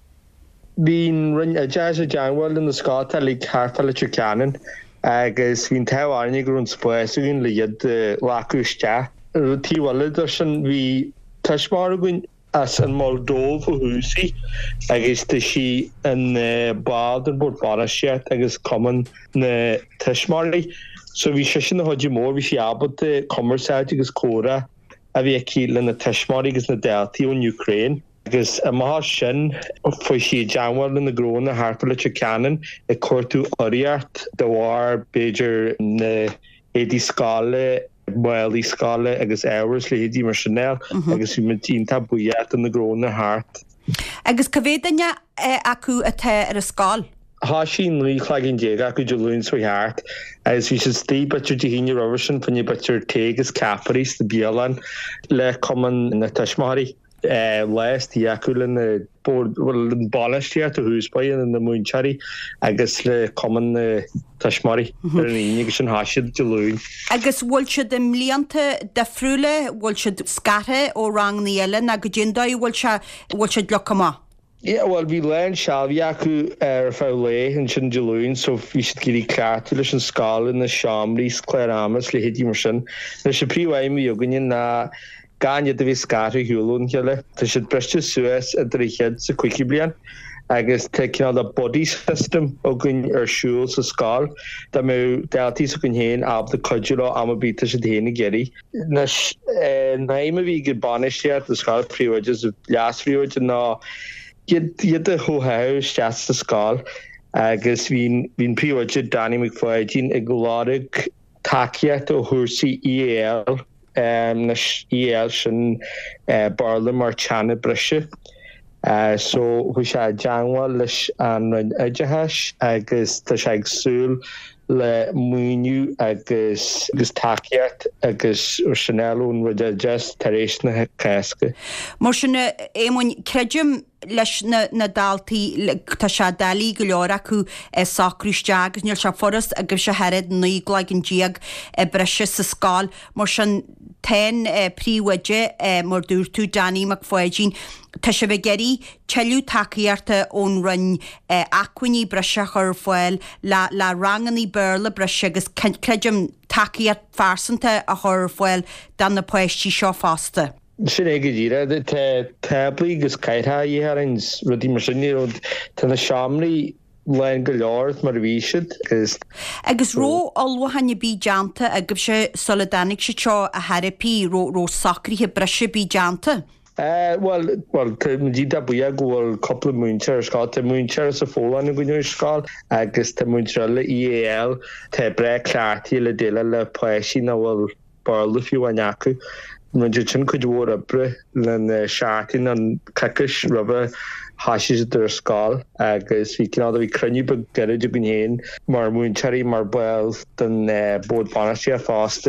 Bhín rinn jazz a Janwell in na Scáta lí cartal a Canan agus bhín teháinnig gur an spóisú gin liad lácúiste. Tíhile sin bhí tuismaraún as an Moldóv ó húsaí agus tá si an bád an bord baraisiat agus cuman na tuismaraí. So bhí sé sin na hodí mór bhí si abad commerceáid agus córa a bhí cílan na tuismaraí agus na deltaí ón Ukraine. Agus a maith sin foi si Janwell in na grón na harpala Canan i cuairtú oriart de bhhar Beiidir na édí scála Muelí scála agus áhars le hédí mar Chanel agus bhí tínta buíat an na grón na hart. Agus cavédanne acu a te ar a scáil? Tá sin lí chláginn déag acu de lún sa hart agus bhí sin tí betir de híine roversin fanne betir tégus caparís de Bíalan le cuman na tuismaraí. Leis tí aculan na ballaisteart a húspain in na múnsearí agus le cuman tuismaraí ar an íine sin háisiad de lún. Agus bhfuil siad im líanta de friúla bhfuil siad scathe ó rang na eile na go ddindáid bhfuil siad lecha. Well, bhí lein sealbhí acu ar fá le an sin de lún, so bhí siad gurí cleartú leis an scála na seamraí scléramas le hédí mar sin. Na sé príomhhaim a gine na Ganya de bhí scathú hiúlún heile, tá siad breiste suas a dríchead sa cuici blian, agus tá cinál a body system ó gunn ar siúil sa scáil, tá mé deltaí sa gunn héin ab de codúla am a bíta siad héna geirí. Naim a bhí go banisteart a scáil príomhaidir a leasríomhaidir ná iad a thuthir steas sa scáil, agus bhín príomhaidir Danny McFadden ag gláirigh takeíocht ó thuairsaí EL na EL sin barla mar teanna brise. So hu sé Janwell leis an aidetheis agus tá sé agsúil le muinniu agus takeíocht agus ar Chanelún rud just taréis na casca. Mar sinna émhain creidim leis na daltaí tá se dalí go leor acu sacrúiste agus níl se forras agus se head ní gláigin díag breise sa scáil mar sin ten príomhaide mar dúirtú Danny McFadden tá se bheith geirí teú takeíarta ón rinn acuiní breise chur foiil le ranganí bearla breise agus creidim takeíart farsanta a chur foiil dan na poisttí seo fásta. Sin ige díra de tablaí agus caiitha dhéarins rudí mar sinní tá na seamraí lein go leir mar bhíisiid agus ró alhaine bí deanta agus se solidanig se teo a therapí ró sacríthe breise bí deanta. Well, dí da buia gohfuil coppla múntear scáil tá múntear sa fóláin a gúneir scáil agus tá múntear le EL tá bre cleartaí le déile le poisí na bhfuil barla fiú aneacu. Muidir sin chuid bhór abre le seaartain an cacas rubbe háisiis idir scáil agus bhí cinál a bhí cruniú be geirid a gin héin mar múntearí mar bail den bód banaistí a fásta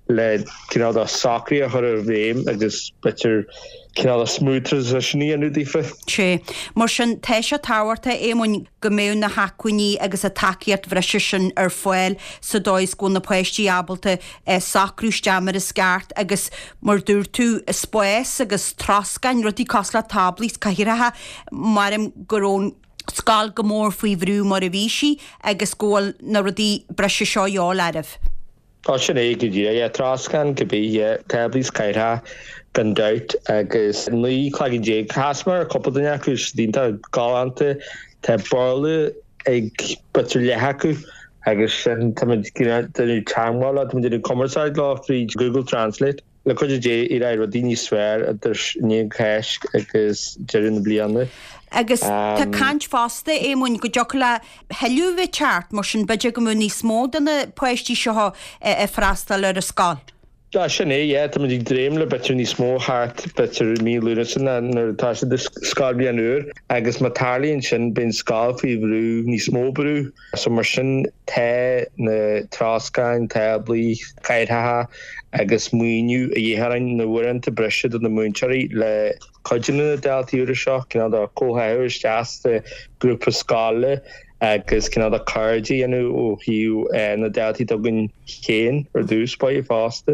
le cinál sacrí a chur bhéim agus betir cinál smútras a sní anú dífa. sé mar sin teise táhairta émhain go méú na hacuní agus a takeíart bhreise sin ar foiil sa dóis go na poisttí abalta sacrústeamar is sceart agus mar dúr tú spóis agus trascain rudí cosla tablís caihirathe marim gorón scáil go mór faoi bhrú mar a bhísí agus scóil na rudí breise seo eáil aribh. Tá sin é go dtí trascan go bí tablís caiirithe gan dait agus nuí claigidé casmar a coppla daine acu dínta gáanta tá borla ag betir letheacu agus sin denú teamála denú commerceáid lá trí Google Translate le chuide dé i ra rodíní sfr a níon chéis agus deirn na blianana. Agus tá cant fásta émhain go deoch le heúbh teart mar sin beidir go mú ní smó denna poisttí seo freistal ar a scáil. Ja sin é tá dí dréim le betir ní smóthart betir míúsan antá se de scábí an uair agus matálíonn sin ben scáil faoi bhrú ní smóbrú so mar sin te na trascain tablí caiirthe agus muoinú a dhéharain na bhuianta breise do na múinteirí le coidirna na daltaíúra seo cin a cóthair deasta grúpa scála agus cin a cardí anú ó hiú na daltaí dogann chéin ar dús ba i fásta.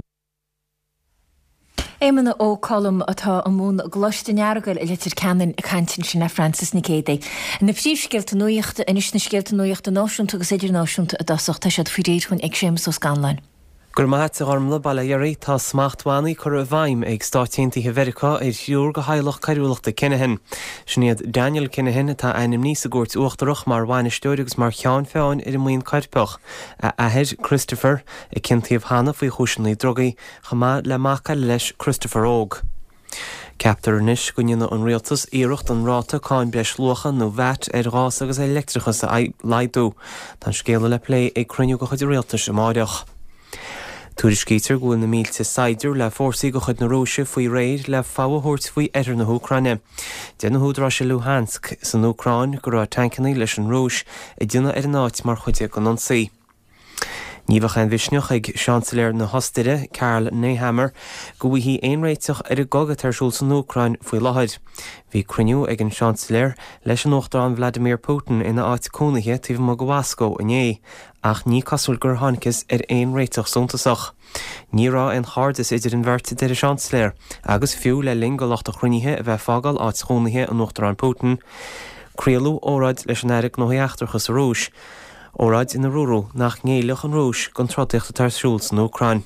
Émanna ó colm atá an mún glóisteneargail i litir ceann a cantin sin na Francis na cédé. Na príomhscéalta nuíochta inis na scéalta nuíochta náisiúnta agus idir náisiúnta a dasachta siad faoi réad chun ag sémas ó Scanlain. Gur maithe ormla bailairí tá smachthánaí chur a bhaim ag stáitionntaithe Mheiriceá ar siúr go haileach caiiriúlaachta Cinehin. Sníad Daniel Cinehin atá einnim níos a gúirt uachtarach mar bhainistúir agus mar cheann féáin ar muon cairpeach a ahead Christopher i cintaíomh hana faoi chúiseannaí drogaí chumá le macha leis Christopher Óg. Ceaptar níos gonne an rialtas íirecht an ráta cáin beis lucha nó bheit ar gás agus electrichas a leidú tá scéala le lé ag cruniú go chuid rialtas am áideach. Tuairiscítear gúil na mílte saidir le fórsaí go chud na Róise faoi réir le fábhairt faoi edir na Úcraine. Déanana húdrá se Luhansk san Úcrain go raibh tancannaí leis an Rúis i dtí ar an áit mar chuide go ansaí. Níomhach an bhisneach ag Chanceléir na Hostaide, Karl Nehammer, go bhí hí éonréiteach ar a gogad tarsúil san Úcrain faoi láthid. Bhí cruniú ag an Chanceléir leis an Uachtarán Vladimir Putin ina áit cónaithe taobh mo go Wasco inné, ach ní cosúil gur tháinicas ar éonréiteach suntasach. Ní rá an chádas idir an bhirte de a Chanceléir, agus fiú le lingolacht a chruinithe a bheith fágáil áit cónaithe an Uachtarán Putin, críalú óráid leis an éiric nóíochttarchas a Rúis. Óráid ina rúrú nach ngéilech an Rúis gon trodaíochta tarsúil san Úcrain.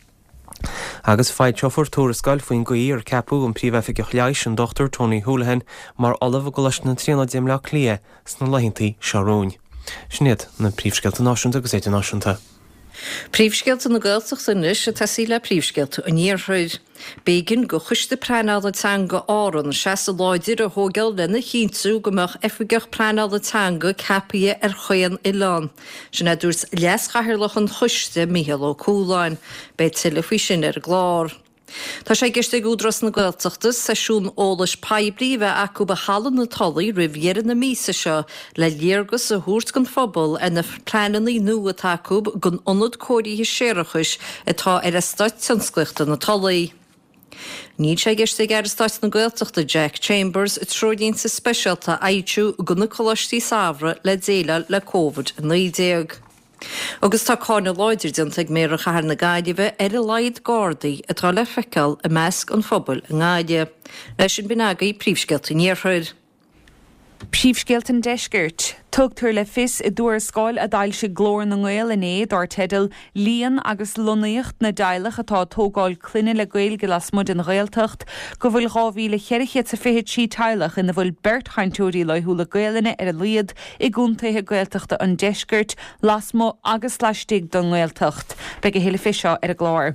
Agus fáid seofor túrascail faoin goí ar ceapú an príomhheifigh leis an Dr. Tony Holohan mar olah go leis na trína déim le lia sna leithintí seróin. Sníad na príomhscealta náisiúnta agus éidir náisiúnta. Príomhscéalta na Gaeltachta níos a tasí le príomhscéalta a níorthúid. Bégin go chuiste preála teanga áran se a láidir a thógeil lena chinú gomach efigech preála teanga cepaí ar chuan i lán. Sinna dúirs leaschathirlach an chuiste Micheál Ó Cúláin, be tiile faoi sin ar glár. Tá sé giste údras na Gaeltachtas seisiún ólais peblií bheith acu ba hallan na talaí rihhéan na mísa seo le léargus a thuirt gan phobal a na pleanaí nua taúb gon ionad cóiríthe séirechais atá ar a stáit tionsclaachta na talaí. Níd sé giste gar stáit na Gaeltachta Jack Chambers a tródín sa speisialta aitú gona choistí savra le déile le COVID-19. Agus tá cána láidir dionta ag méar a chahar na gaiideh ar a laid gádaí atá le feiceáil a measc an phobal an gáide. Leis sin binagaí príomhscéalta níorthúid. Príomhscéalta deisgirt, tugtar le fis I dúir scáil a dail se glór na Gael in éad ar tedal líon agus lonaíocht na dailech atá tógáil cluine le Gael go las mud an Gaeltacht, go bhfuil rábhíle cheirichéad sa fihead sí teilech ina bhfuil bert chaintúirí le thula Gaeline ar a liad I gúntaithe Gaeltachta an deisgirt, lasmo agus leistigh don Gaeltacht, be go héile fisio ar a glár.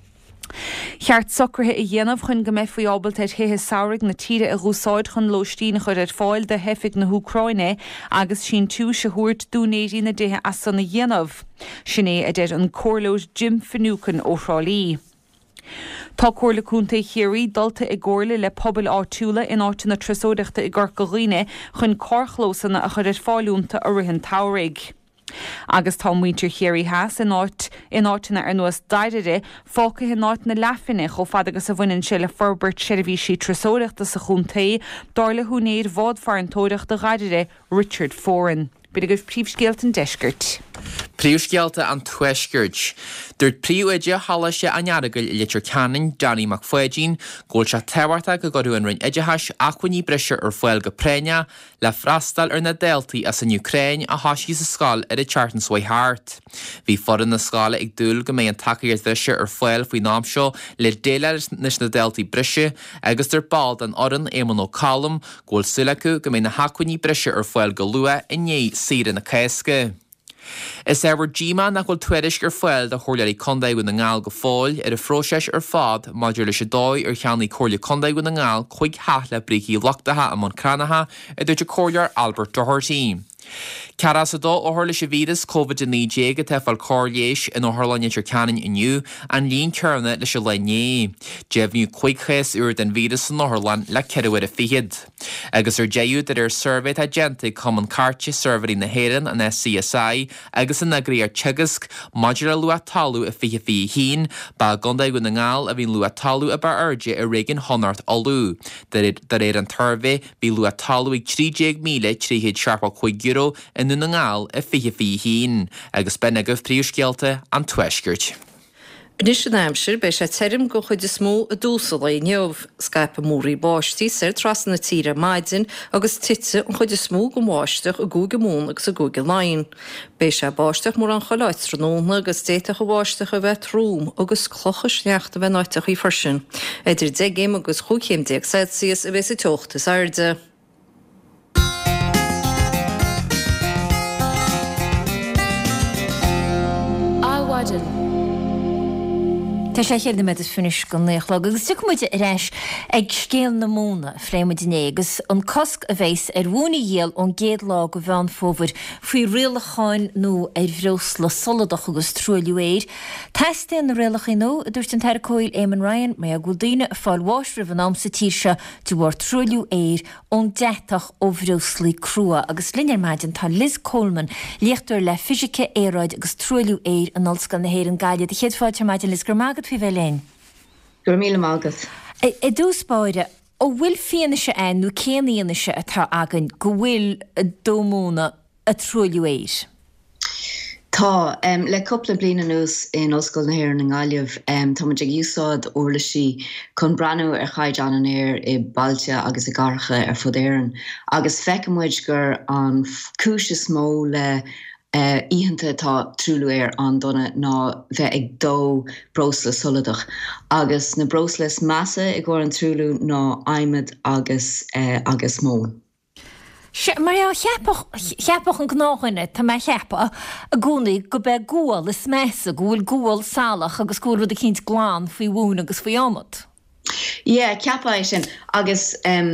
Cheart socrthe I dhéanamh chun go méid faoi ábalta tithe saoraigh na tíre a rúsáid chun lóistína chuir ar fáil de heifig na Úcraine agus sin tú se thuirt dúnéirí na dithe as san na dhéanamh. Sinné a deir an córlóid Jim Finucane ó Rálí. Tá córlaúnta chéirí dulta I ggóirla le pobl áitiúla in áitina tresóideachta I ggur go riine chun córchlósanna a chuir ar fáiliúnta a rihan táraigh. Agus tá muintir chéirí heas in áitina ar nuas daidere fóca hin áit na lefinine cho fad agus a bhainn se le forbert seirbhí si tresóireachta sa chuntaí dála húnéad bhád far an tóireach de gaidere Richard Foran. Bid a goh príomhscéalt an deisgurt. Príomhscéalta an tuisgurt. Dúirt príomhide hala se anearagail litir canin Danny McFadyen ggóil se tehairta go gorú an rinn idehais achhuiní breise ar foiil go préine le freastal ar na déaltaí as an Ukraine a hasí sa scáil ar a Chartans Way Hart. Bhí foran na scála ag dúil go mé an takeíir dhiise ar foiil faoi námseo le déile nes na déaltaí breise agus tar bald an oran éman ó calm ggóil sulacu go mé na hacuiní breise ar foiil go lua inné siad na caisce. Is ever Gima nach bhfuil tuairis gur foiil de chóirlaí condaigh na ngáil go fáil ar a phróiseis ar fad maidir leis dóid ar cheannaí cóirla condaigh na ngáil chuig hath le bríí lochtathe am an cranacha a dúirt cóirlear Albert Doherty. Ceras a dó óthir leis a víras COVID-19 go tefal cóirléis in óthirlainne tir canin inniu an líon cearna leis a lené. Jefniú chuig chéas uair den víras san óthirlan le ceirhfuir a fihiad. Agus ar déú ar surveit agente com an carte surveirí na héan an SCSI agus an nagraí ar tegasc maidir a lua talú a fihi hín ba gondaigh na ngáil a bhín lua talú a bar airde a réigen honart alú. Dar an turve bhí lua talú ag 30 míle tríhéad searpa chuig euro in na ngáil a fihi hín agus benne goh príomhscéalta an tuisgurt. Nis an Amsir bei sé terim go chuid is mó a dúsal é neomh Skype mórí báistí sé tras na tíre maidin agus titse an chuid is mó go máisteach a gúge mún agus a gúge lein. Bei sé báisteach mór an choláit tróna agus déiteach a báisteach a bheith trúm agus clochas neachta bheith náiteach í farsin. Idir de géim agus chuchéim deag Celsius a bheits a teochtas airde. Tá sé chéir me is finis go néchlog, agus tu muide reis ag scéal na móna fréimené agus an cosc a bhééis ar bhúna dhéal ón géad lá go bhean fóbhar faoi rialacháin nó ar bhrós le soladach agus trúliúéir. Teiste na rialachí nó a dúirt an teircóil Éman Ryan mé a gúdaine a fáil bháisrih an amsa tíirse dúhar trúliú éir ón deach ó bhrúslí crua agus linear maidin tá Liz Coleman líochtúir le fisice éráid agus trúliú éir an olscan na héir an gaiile de chéadfáilte maidin Liz gur mágad fi bheléin. Gur míle mágus. I dúspáide ó bhfuil fianana se ein nó céanaíana se atá agan go bhfuil dómóna a trúliú éir. Tá le coppla bliana nús in Oscail na hÉir na Ngáileamh tá muid ag úsáid orlaisí chun breanú ar chaid an air I Bailte agus I Garcha ar fud éireann agus feicimid gur an cúis is mó le íhananta tá trúluéir an donna ná bheith ag dó brosla soladach agus na broslas massa ag ggur an trúlú ná aimimid agus mó. Mar cheapach an gnáhaine tá me cheapa a gúnaí go beh gúil is measa gúil gúil salach agus gúil rud a cinint gláán faoi bhún agus faoi amad. Yeah, ceapa sin agus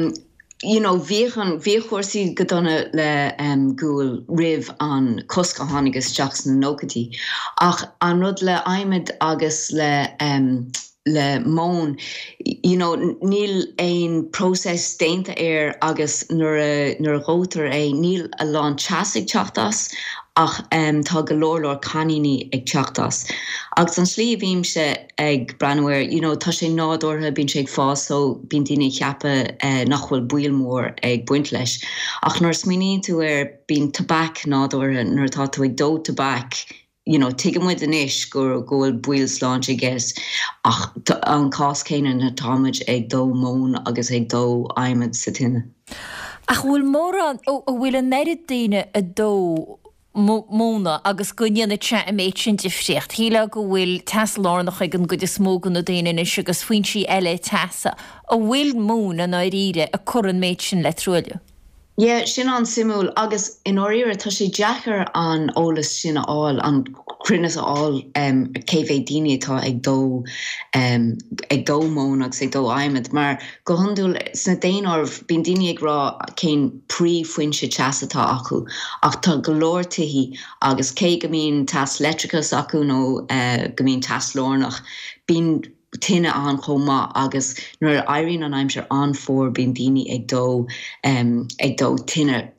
bhíchorsaí go donna le gúil rih an cosca hánigus teachs na nócatí ach an rud le aimimid agus le món, níl ein próses dénta agus nuair a rótar níl a lán teasig teachtas ach tá go leor caníní ag teachtas. Agus an slí bhím se ag breanúir, tá sé nádortha bín sé ag fás ó bín daoine cheapa nach bhfuil buil mór ag buint leis. Ach nuair smíonn tú bín tabac nádortha nuair tá tú ag dó tabac, tuigim muid in isis gur ggóil buil sláinte I guess ach an cás céine na táid ag dó món agus ag dó aimimid sa tinine. Ach bhfuil mór an ó bhfuil an neirid daine a dó móna agus gunneanna te a méid sin difriocht. Híle go bhfuil teaslánach ag an go is smógan na daine is agus faointí eile teasa a bhfuil mún an áíre a churan méid sin le trúile. Yeah, sin an simúl agus in áíire tá sé deachar an ólas sin áil an crinnes áil céhé daine tá ag dó món agus ag dó aimimid, mar go handúil sna déanamh bín daine ag rá cén príomhfuinse teasatá acu ach tá go leor tuí agus cé go mbíonn teas letricas acu nó go mbíonn teas lórnach bín tinine an chomá agus nuair airíonn an aimimseir an fór bín daine ag dó tinine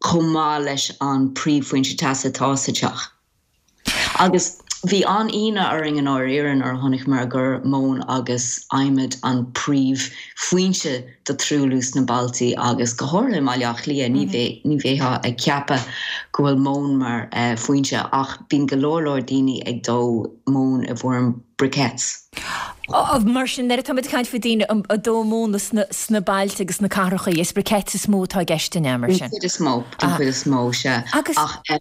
chomá leis an príomhfuinte tásateach. Agus bhí an ina aring an áiran ar tháinig mar gur món agus aimid an príomhfuinte do trúlús na Baltaí agus go háirla maileach lia ní bhétha ag ceapa go bhfuil món mar fuinte ach bín go leor daoine ag dó món a bhfuair briquettes. Mar sin er tamid caint fa dtíine a dó móna sna bailte agus na carcha is briquette smó tá geiste nemar sin. Chud is smó se. Agus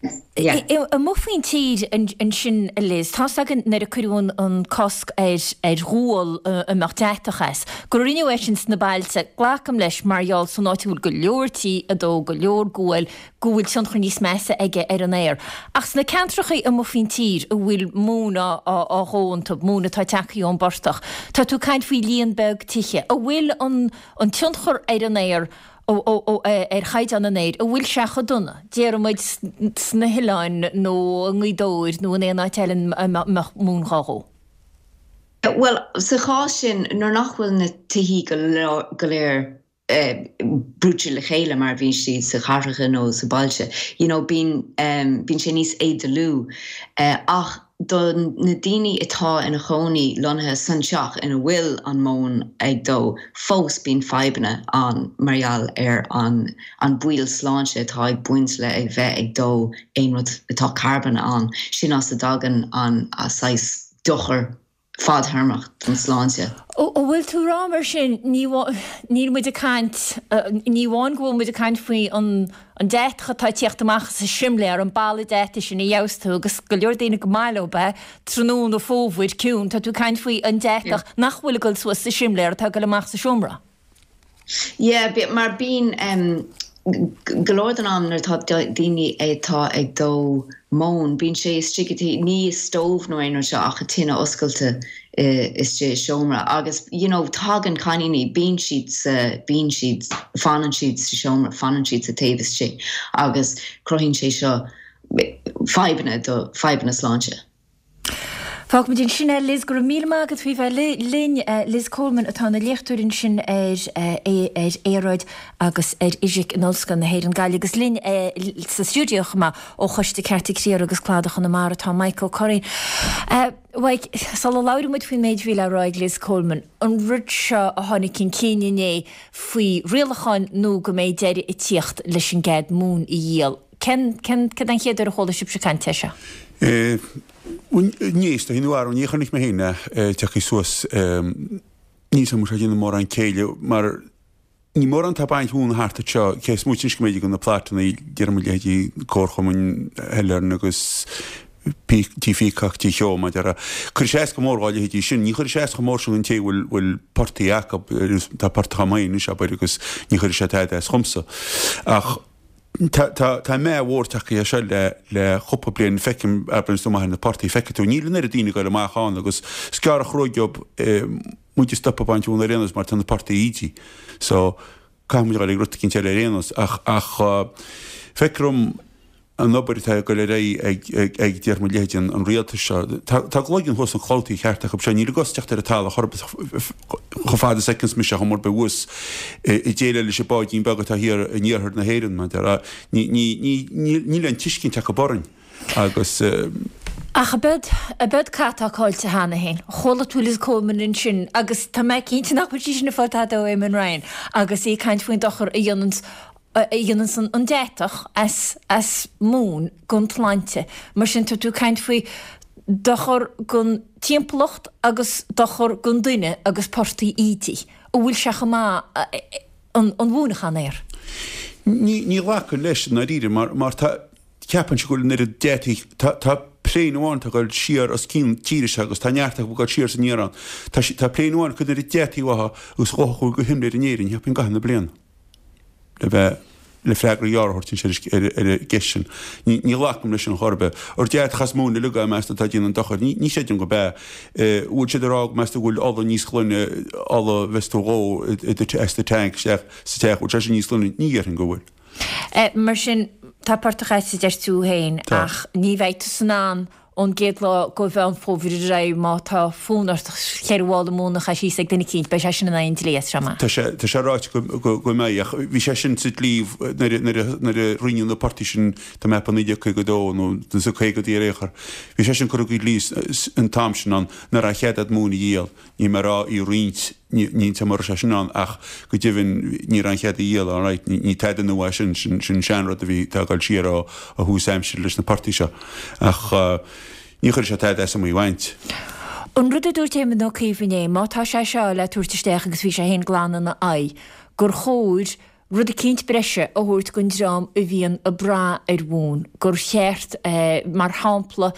a mófin tíd an sin a lis, tá agan nar a curún an cosc rúil a martéachchas. Go rinne sin sna bailte ghlacham leis marall san áitiúil go leortí a dó go leor gúil san chu níos measa aige ar an éir. Ach sna cantracha a mófin tíd a bhfuil móna á hón tá móna tá teachí an borsta. Tá tú caint fao líon beg tiche a bhfuil an tionchar ar an éir ar chaid an éir a bhfuil seacha duna. Déar muid sna hiáin nó an ngídóir nó an éana teilin múnchaó. Well, sa chá sin nar nachhfuil na tihí go léir brúte le chéile mar bhín siad sa charracha nó sa bailte. Bín sé níos éidirlú ach don na daoine atá ina chonaí lonathe san seach ina bhfuil an món ag dó fós bín feibanna an marial ar an buil sláinte atá ag buint le ag bheith ag dó éonrad atá carbon an sin as a dagan an asáis dochar fád hermacht an sláinte. Bhfuil tú rá mar sin ní muid a caint níháin ghfuil muid a caint faoi an deitcha tá tíocht amach sa simléir an bailla deite sin i dheostú agus go leor daoine go maiile be trónún ó fómhuid ciún tá tú caint faoi an deitach nachhfuil goil suas sa simléir tá go amach sa siomra. Mar bín golóir an amnar tá daoine atá ag dó món, bín sé strictí ní stómh nó éonar se ach a tine oscailte is sé siomra. Agus, tágan caiiní bín siad fanan siad sa siomra, fanan siad sa taobhas sé. Agus crohín sé seo feibanna sláinte. Fág me din sin Liz gur mí mágad fao bheith linn Liz Coleman atá na léchtúrin sin éróid agus isic an olscan na héir an gáil agus linn sa stúdioch ma ó chuiste ceirrta críar agus cládach an na mar atá Michael Corrie. Waig sal láir muid faoin méid bhí le roiig Liz Coleman an rud seo a tháinig cin cíine faoi rialacháin nó go méid deir i tíocht leis an gcéad mún i dhéal. Cen an chéad ar a chola sib se cante se? Níos a hinúar ní chanig me héine teach í suas níos mu a dhéanana mór an céile, mar ní mór an tapáint hún hartta seo cés mútin méidir go na plátainna í dearm leidí cóchamin heilern agus tífiíchachtí teoma deara. Chur sé go mórgáile hétí sin, ní chur sé go mór an té bhfuil portaíach tá portchamáin se agus ní chur sé teide chumsa. Ach Tá mé bhórtacha a se le chopa blion fecin ebrans do na partí feicetú nílan ar a dtíine goil amachán agus scearach roigeob muidir stoppabaintún a réanas mar tan na partí ítí. So caiimiid gáil ruta cinn teile réanas ach fecrum an nobairtá go le ré ag dearmú léidean an rialta seo. Tá glóigin hos an chlátaí cheartach sé ní gosteach ar a tal a chorpa chofáda seconds mis se go mór be bhús i déile lei sé báidín begad a hir a níorthir na héireann man ní len tiiscinn te go borin agus Ach a bed catááilte hána hain, chola tú Liz Coleman in sin agus tá me cinnte nach tí sin na fáiltá éman Ryan agus é caiint faoin dochar a dhéanaan san an déitach as mún gon tláinte, mar sin tú caiint faoi dochar gon timpplacht agus dochar gon duine agus portaí ítí ó bhfuil secha má an bhúnach an éir. Ní lecha leis na ríide mar tá ceapan se goil ar a déití tá pléinháin tá goil siar as cín tíiris agus tá neartach bú siar san níran. Tá pléinháin chun ar a détíítha gus chochuil go himléir inéirn heapin gahanana blian. Le bheith le freigra jarhortin sé ar a gesin. Ní lecham leis an chorbe. Or déad chas múna luga measta tá díana an dochar. Ní séidir go be. Úd sé arrág measta bhfuil alla níos chluine alla vestóró esta tank seach sa teach úd sé níos chluine níar an go bhfuil. Mar sin tá portacháid sa deir tú hain ach ní bheith san an ón géad le go bhean fóhir ra má tá fónart cheirháil múna a sí ag duna cínt be se sin na léas sama. Tá sé ráit go méach. Bhí sé sin si líh na riún na partí sin tá me paníide chu go dó nó sa ché go dí réchar. Bhí sé sin chu í lís an tamsin an na ra chead múna díal í mar rá í rint ní mar se sin an ach go ddíhann ní an chead íal an ráit ní teidir nó sin seanra a bhí tá gáil siar a húsáimsir leis na partí seo ach ní chuir se teid sem bhaint. An rud a dúir téime nó cíomhné, mátá sé seo le túirteisteach agus bhí sé hen glána na ai, gur chóir rud a cinint breise a thuirt gon drám a bhíon a bra ar bhún, gur cheart mar hápla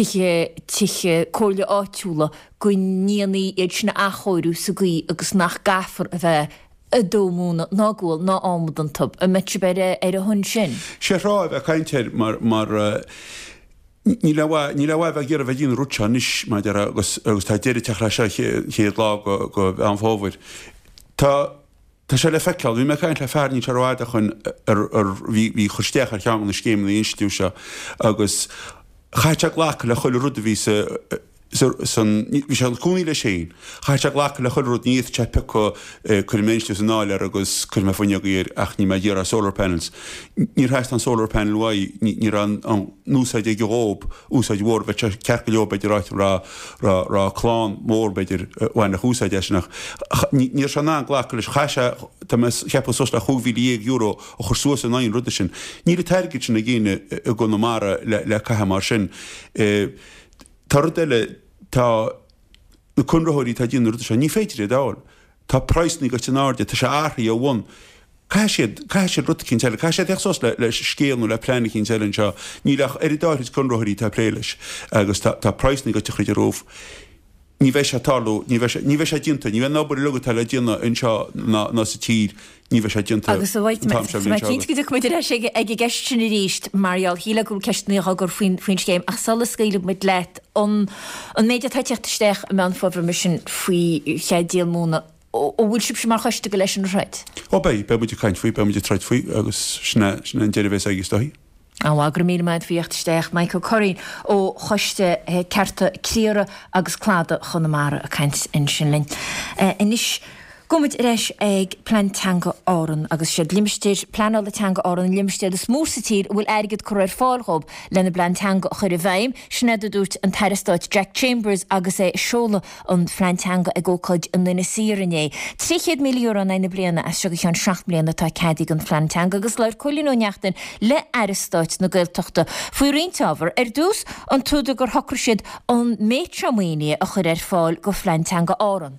tiche cóla áitiúla go níanaí iad sinna achóirú sa gaí agus nach gafar a bheith a dómúna nágóil ná ámud an tub a mete beire ar a hunn sin. Sé ráibh a caiintear mar Ní le bhah ggéar a bheith dín rúte níos mar agus tá déir teachra se chéad lá go an fóhfuir. Tá sé le feicáil, bhí me caiint le fearní teráide chun bhí chusteach ar cheangan na scéim na institú se agus chaiteach lecha le chuil rud a bhí bhí se cúnaí le sé. Chaiteach lecha le chuil rud níos te peco chuméiste san náile agus chun me funne ír ach ní me dhéar a solar panels. Ní heist an solar panel bhaid ní an núsáid ag góób úsáid mhór be cearca leo beidir ráit rá chlán mór beidir bhain na húsáid eisnach. Níor se ná ghlacha leis chaise cheappa sos le €100,000 a chur suas an 9 ruda sin. Ní le teirgiid sin na ggéine a go na mara le caiha mar sin. Tá eile tá na chunrathirí tá dín ruta se ní féidir dáil. Tá preisní go tin áde tá se áthraí a bhain. Cai sé ruta cinn teile, cai sé deachsás le scéalú le pléna cinn teile seo, ní leach dáirid chunrathirí tá pléiles agus tá preisní go tuchridir róh. Ní bheith se talú, ní bheith se dinta, ní bheith nábar lugatá le dína inseo ná sa tír, ní bheith se dinta. Agus bhaid cinint go muidir sé ag gceistena ríist Marial híle go ceistnaí gur faoin céim ach solas scéileh muid leit an méide teachtasteach a meán fóbhar mar sin faoi cheadíal múna ó bhfuil sib sem mar chuiste go leis an ráid. Ó be muidir caiint faoi, be muidir treid faoi agus sinna an deirbhéis agus doí. Áhagur mí maid fiochttasteach Michael Corrin ó chuiste certa críara agus cláda chunamara a caiint in sinlinn. Inis gomid reis ag plantanga áran agus sé limsteir planála tanga áran limsteir is mór sa tír bhfuil airgid chuir fáilchob lena blantanga chuir a bhaim sneidir dút an terrastáid Jack Chambers agus seola an plantanga a ggócaid an lena sírané. 300 milliún an eina bliana as se an 6 bliana tá cedig an plantanga agus leir choilín ó neachtain le airastáid na gailteachta. Fuoi riontábhar dús an túda gur hocr siad an méidtramíine a chuir fáil go plantanga áran.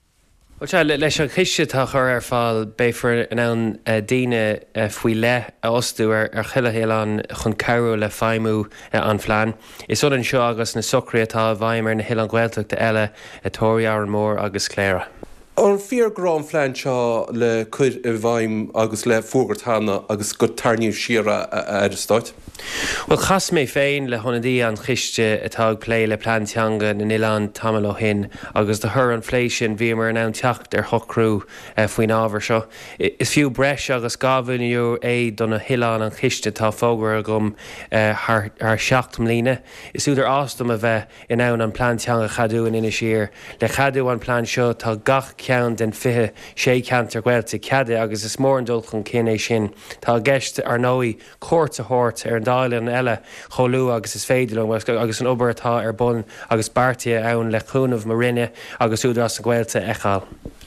leis an chiiste tá chur fáil béfar an daine faoi le osú ar chiile chun ceú le feimú an phlean. Is an seo agus na socrítá bhaimar na hiile an ghilteachta eile tóir an mór agus cléire. An fíorgrám phlean seo le chuir a bhaim agus le fógartána agus go tarniú siara ar stáit? Well, chas mé féin le honadí an chiiste atá lé le planteanga na Ián tamil hin agus de thur an flééis sin bhí mar an teacht ar thocrú faoin ábhar seo. Is fiú breis agus gábhainú é donna Hián an chiiste tá fógar gom th 7 mlíne. Is úidir ástam a bheith in ann an planteanga chaú in ina siar. Le chaú an plán seo tá gach ceann den 56 cantar ghilta ceade agus is mór an dul chun cinné sin. Tá gceist ar nóí cuairt a thuirt ar an dáilean eile choú agus is féidir agus an obair atá ar bun agus bartaí ann le cúnmh mar rinne agus údras an ghilta eáil.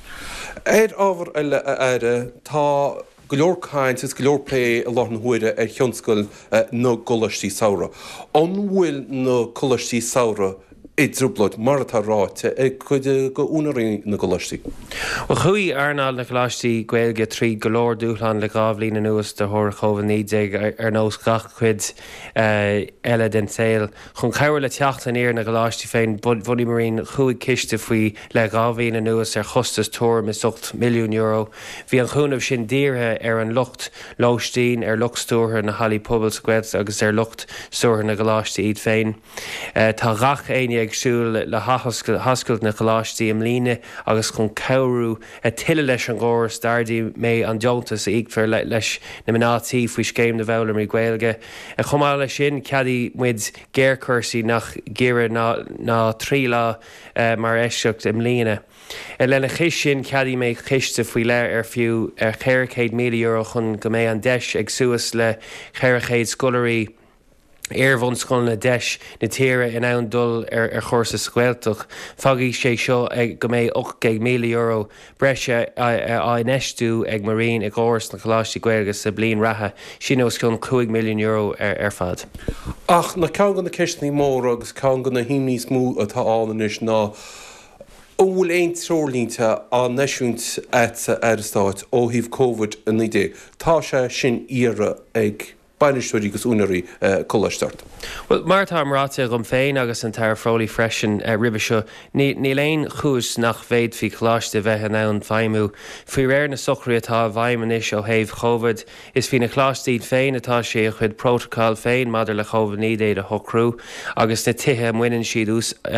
Ábhar eile aire tá go leorcáint is go leorplé a láth an huaire ar thionscoil nó golaistí saora. An bhfuil nó golaistí saora drúblaid mar atá ráite ag chuide go únaí na golaistí. Well, chuí arnáil na golaistí gailge trí golóir dúchlan le gábhlína nuas de thir chomhan níd ar nós gach chuid eile den saoil. Chun ceir le teachtain ar na golaistí féin budí marín chuig ciiste faoi le gábhlína nuas ar chustas túir is €8 milliún. Bhí an chúnamh sin díirthe ar an lucht lóistín ar luchtstúrtha na Hallí Pobal Squad agus ar lucht stúrtha na golaistí iad féin. Tá gach aine agsúil le hascailt na choláistí am líne agus chun cabhrú tiile leis an ggóras dardaí mé an deontas íagfar leis na minátí faoi scéim na bhela í Gaeilge. Chumá lei sin ceadaí muid géircursaí nach géire ná trí lá mar éisteacht im líne. Lena chis sin ceadaí mé chiste faoi le ar fiú ar €100,000 chun go mé an deis ag suas le €100,000 scolarí Éirmhún scoil na deis na tíre in ann dul ar chósa scuilteach. Fagaí sé seo ag go mé €8,000 breise á neistú ag marín ag gáras na choláistí Gaeilge sa bliain ratha sin os chun €5 million ar fad. Ach na cean gan na ceistnaí mór agus cean gan na himní smú atá áis ná bhfuil éon trolínta an neisiúnt ar stáit ó híh COVID in idé. Tá sé sin ire ag Bainisteoirí agus únaí choláistart. Well, mar tá ráte gom féin agus an tar frólaí freisin ribbe seo, ní léon chúis nach bhéad fhí choláiste bheith an ann feimú. Faoi réir na sochraí atá bhaimman is ó thaobh COVID, is hí na chláistíd féin atá sé chud protocol féin madidir le COVID ní éad a thocrú, agus na tithe muineann siad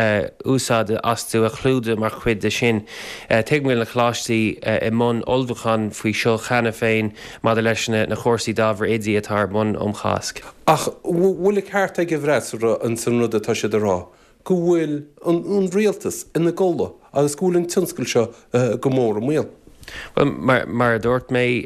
úsáid asú a chlúda mar chuid de sin. Tuigmúil na chláistí i mún olbhachan faoi seo chena féin madidir leis na chósaí dábhar idí atá mún chasc. Ach bhfuil ceart ag bhreisúra an san rud atá sé rá. Go bhfuil an rialtas ina ggóla agus gúlann tionscail seo go mór mhuiil. Well, mar dúirt mé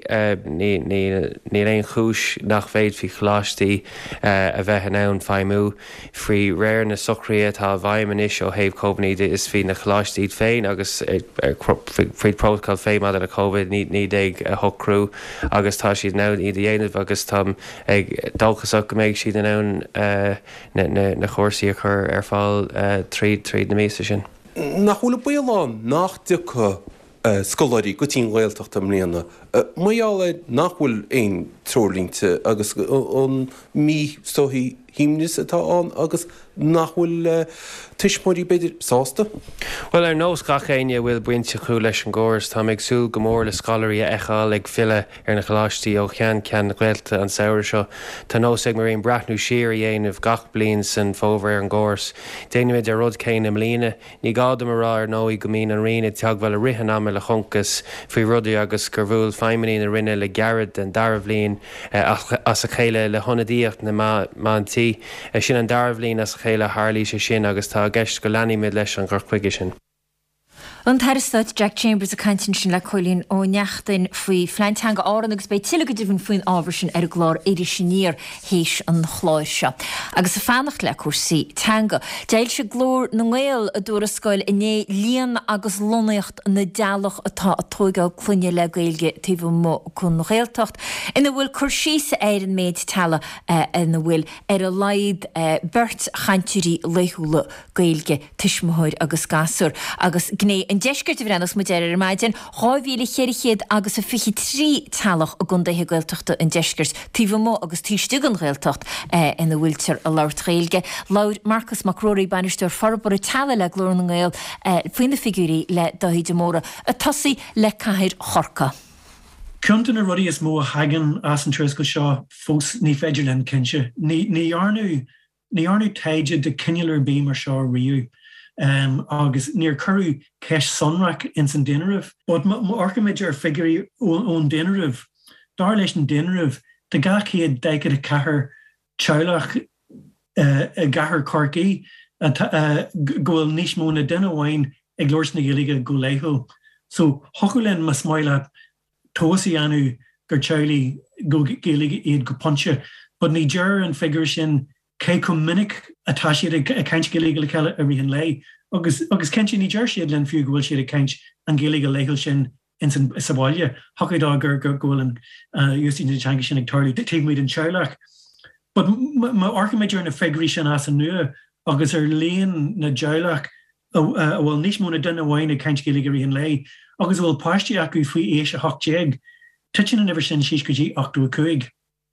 ní léon chúis nach bhéad fhí choláistí a bheith an ann feimú faoi réir na sochraí atá bhaimman is ó thaobh COVID is fhí na choláistíd féin agus faoi protocol féin maidir le COVID ní ag a thocrú agus tá siad ná iad dhéanamh agus tá ag dulchasach go méid siad an ann na chósaí a chur ar fáil tríd na mísa sin. Nach bhfuil bailán nach ducha scoláirí go tín Gaeltacht am líana. Maiála nachhfuil éon trolínte agus an mí stóhí hímnis atá an agus nachhfuil tuismóí beidir sásta? Well, ar nós gachéine bhfuil buinte chu leis an ggóras tá ag súil go mór le scalaí eáil ag file ar na choláistí ó chean na Gaelta an saoir seo. Tá nós ag mar réon brathnú siar dhéanamh gach bliain san fómhar an ggóras. Déanamid ar rud céin am lína, ní gáda marrá ar nóí go mín an riine teaghfuil a rihan am le chunkas faoi rudaí agus gur bhfuil feiminí na rinne le garad an darbhlín as a chéile le honadíocht na mátí sin an darbhlín as a chéile hálí sé sin agus tá gceist go leanimid leis an gcuige sin. An Tarrastáid Jack Chambers a cantin sin le choilín ó neachtain faoi fleintanga áran agus bei tiile go dtíhann faoin ábhar sin ar glár éidir sinníir héis an chláir seo. Agus a fannacht le cuasaí teanga. Déil se glór na Gael a dúra scoil iné líon agus lonaíocht na dealach atá a tógáil cluine le Gaeilge taobh mó chun na Gaeltacht. Ina bhfuil chuirsí sa éireann méid talla ina bhfuil ar a laid bert chaintúirí leithúla Gaeilge tuismitheoir agus gasúr agus gné an deisgurt a bhrenas mu deir ar maidin, hábhíle chéirichéad agus a fichi trí talach a gundaithe Gaeltachta an deisgurt, taobh mó agus tíiste an Gaeltacht ina bhfuiltear a labhart Gaeilge. Laur Marcus McRory banisteoir forbar a talla le glór na Gael faoin na figurí le Dáithí Móra a tosaí le caiir chorca. Cuntan a rudí is mó a hagan as an tresco seo fós ní féidir len cinse. Ní arnú taide de cinnealar bí mar seo riú. Agus níor curú ceis sunraach in san dinnerh, but má orcaméid ar figurí ón dinnerh, dar leis an dinnerh, de gachéad deicad a cahar teilech a gahar corcaí gohfuil níos mó na duine bhain ag glórs na Gaeilge go léithú. So hoculinn mas maile tosaí anú gur teilí go Gaeilge iad go ponse, but ní dear an figure sin cé go minic atá siad a caint Gaeilge le ceile a rihan lei. Agus ceint ní deir siad len fiú gohfuil siad a caint an Gaeilge léithil sin in sa bhaile. Hocaidá gur gohfuil an úsí na teanga sin ag tarlaí taobhmid an teilech. But má orcaméid ar na figurí sin as an nua agus ar líon na deilech bhfuil níos mó na duine bhain a caint Gaeilge rihan lei. Agus bhfuil páistí acu faoi éis a hochtéag. Tuitin an idir sin síos go dtí 8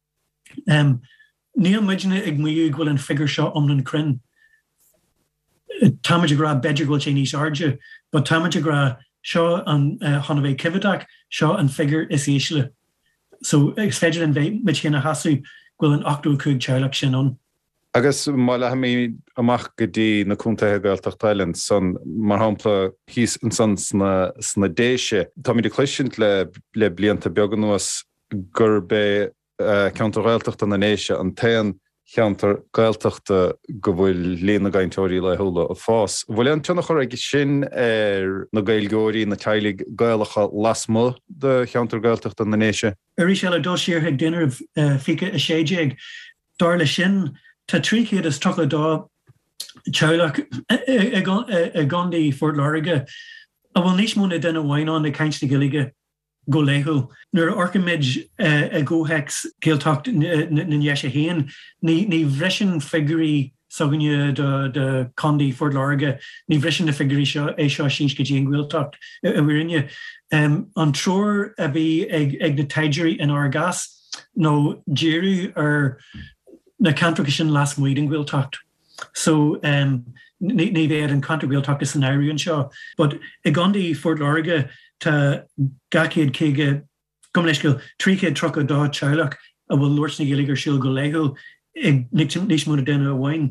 Níl muidena ag muú bhfuil an figur seo omlan crin. Táimeid gra beidir bhfuil sé níos airde, but táimeid gra seo an chuna bheith cibhiteach seo an figur is éisle. So ag féidir an bheith mit chéna hasú bhfuil an 8 teilech sin an. Agus má le mí amach go dtí na cúntathe Gaeltacht san mar hápla hís an san sna déise. Tá mí de cluisiint le blianta beagán nuas gur be ceantar Gaeltacht an na néise an taan cheantar Gaeltachta go bhfuil léana gaintóirí le thula a fás. Bhfuil an tunach chuir ag sin na gailgóirí na teilig Gaelacha lasmó de cheantar Gaeltacht an na néise? Rí se le dóisiir ag duine fiche a séideag dar le sin tá tríchéad is tucha dá teach a gandaí Fort Láirge a bhfuil níos múna den bhhainán na caiint na gilige go léthú. Nuair orcaid a ggóhex céaltacht na nnéise héan, ní bhreisin figurí saganne de Condaí Fort Láirge, ní bhreisin na figurí seo é seo síns go dtí an ghfuiltacht a bhuirinne. An tror a bhí ag na taidirí in Argas nó déirú ar na cantracha sin las muid an ghfuiltacht. So ní bhéad an cantra ghfuiltacht is an éiríonn seo, but i Gandaí Fort Láirge tá gacéad céige gom leis go trícéad trocha dá teach a bhfuil Lortna Gaeilge siúil go léthú ag níos múna duine a bhhain.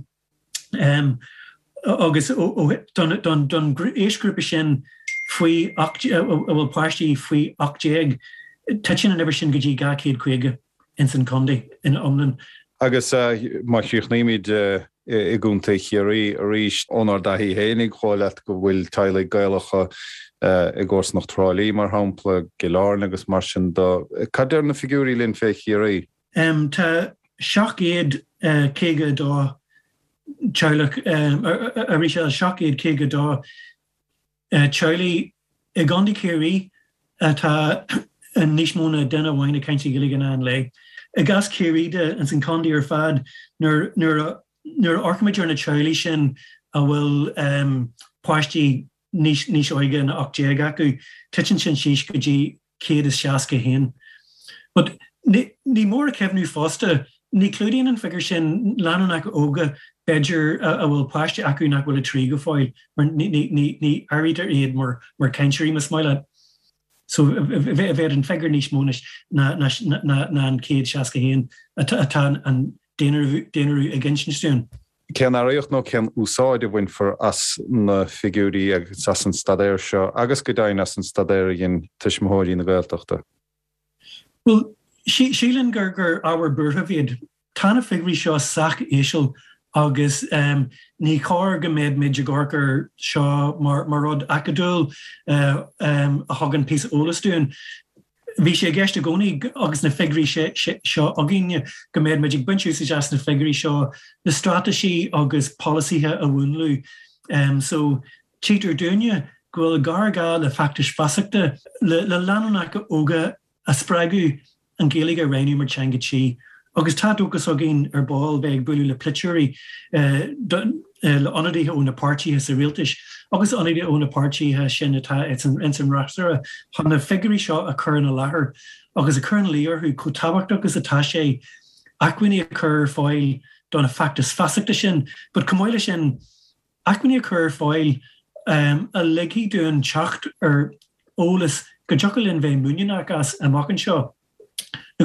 Agus don éisgrúpa sin faoi bhfuil páistí faoi 8 tuin an ever sin go dtí gacéad chuige in san Condaí in Omlan. Agus má siúchníimiid i gúnta chéirí a ríist ónar dahí hénig cháile go bhfuil teilig Gaelacha i gcós nach trálí mar hápla Gilárn agus mar sin do. Cadéir na figúrí linn fé chéirí? Tá 7 céige dá teach a rí se 7 céige dá tealaí i Gandaí céirí tá níos múna denna bhhaine caiinte gilige an lei. I gas céiríide an san Condaí ar fad nuair orcaid ar na tealaí sin a bhfuil páistí níos oige na 8 acu, tuin sin síos go dtí 160 héan. But ní mór a cebhnú fásta, ní clúdaíonn an figur sin leanúnach óga beidir a bhfuil páiste acu nach bhfuil a trí go fáil, mar ní airítar iad mar caiintirí mas maile. So bheith an figur níos mónis na an 160 héan atá an déanarú a ginsinstún. Cean áíocht nó cean úsáide bhain for as na figúrí agus as an stadéir seo, agus go dain as an stadéir gin tuismóirí na Gaeltachta? Well, sílan gur ábhar burtha bhíad, tána figurí seo sach éisiil agus ní chóir go méid méid gorcar seo mar rud acadúil a thugann pís ólasún. Bhí sé gceiste gcónaí agus na figurí seo a gine go méid méid buintú sa deas na figurí seo na strategy agus politíthe a bhúnlú. So títar dúine go bhfuil gargá le factis fasachta le leanúnach óga a sppragu an Gaeilge réinú mar teangatí. Agus táúgus a gin ar báil bheith buú le plitúirí le anadaithe ó na pártíthe sa rialtais, agus anadaithe ó na pártíthe sin atá in san rasara chun na figurí seo a chur na láthair, agus a chur na líorthú có tábhacht agus atá sé achhuiine a chur fáil don na factus fasachta sin, but cumáile sin achhuiine a chur fáil a ligí dún teacht ar ólas go jocailinn bheith múineach as amachchan seo. Le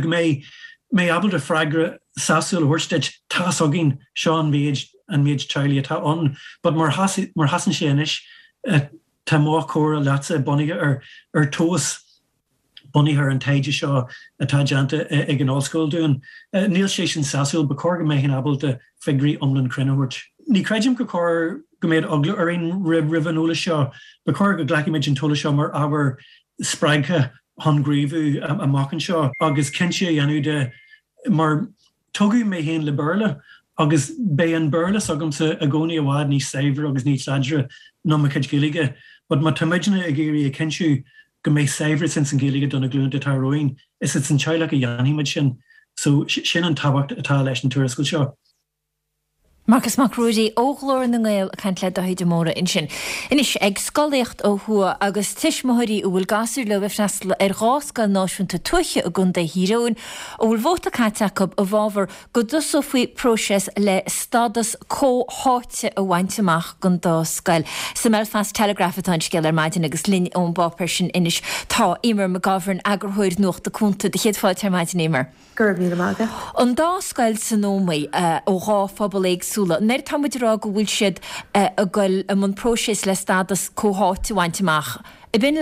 mé able de fragre sasul horsted tas agin Sean Mage and Mage Charlie ta on, but mar hasan sénis ta má chora latsa bonniga ar tos bunny her an taide seo a tajanta ag an allscoil dún. Níl sé sin sasul becorga mé hin able de figurí omlan crennehoort. Ní crejim go cor go méid ogla ar ein rivanóla seo, becorga glaciméid an tola seo mar aber spraigcha hungrivu a machchan seo, agus kense anu de mar tugu mé héin le burle, agus bé an burle agam sa a gcónaí a bhád ní saver agus ní sadra nó ma cid Gaeilge, but ma tamidna a géirí a kensiú go mé saver sin san Gaeilge donna glúnta tá roin, is it san teilech a dhéanamid sin, so sin an tabacht atá leis an tuairiscoil seo. Marcus Macrúdi óglóir na gail a cant le a chuide móra in sin. Inis ag scoíocht ó thua agus tiismóirí bhfuil gasú le bhnesla ar gáscail náisiúnta tuiche a gunda híróin ó bhfuil bhóta caiiteach a bhábhar go dusú faoi próses le stadas cóháite a bhainteach gon dáscail. Sa Belfast Telegraph-atá scéil ar maidin agus linn ón bápar sin inis tá imar me gabharn agurthúir nuach de cúnta de chéadfáid ar maidin imar. Gurb ní amaga. An dáscail san nómaí ó gá fphobal éagsúla. Neir támuidirrá go bhfuil siad a gcuil an próses le stadas cóháite bhainteach. I bin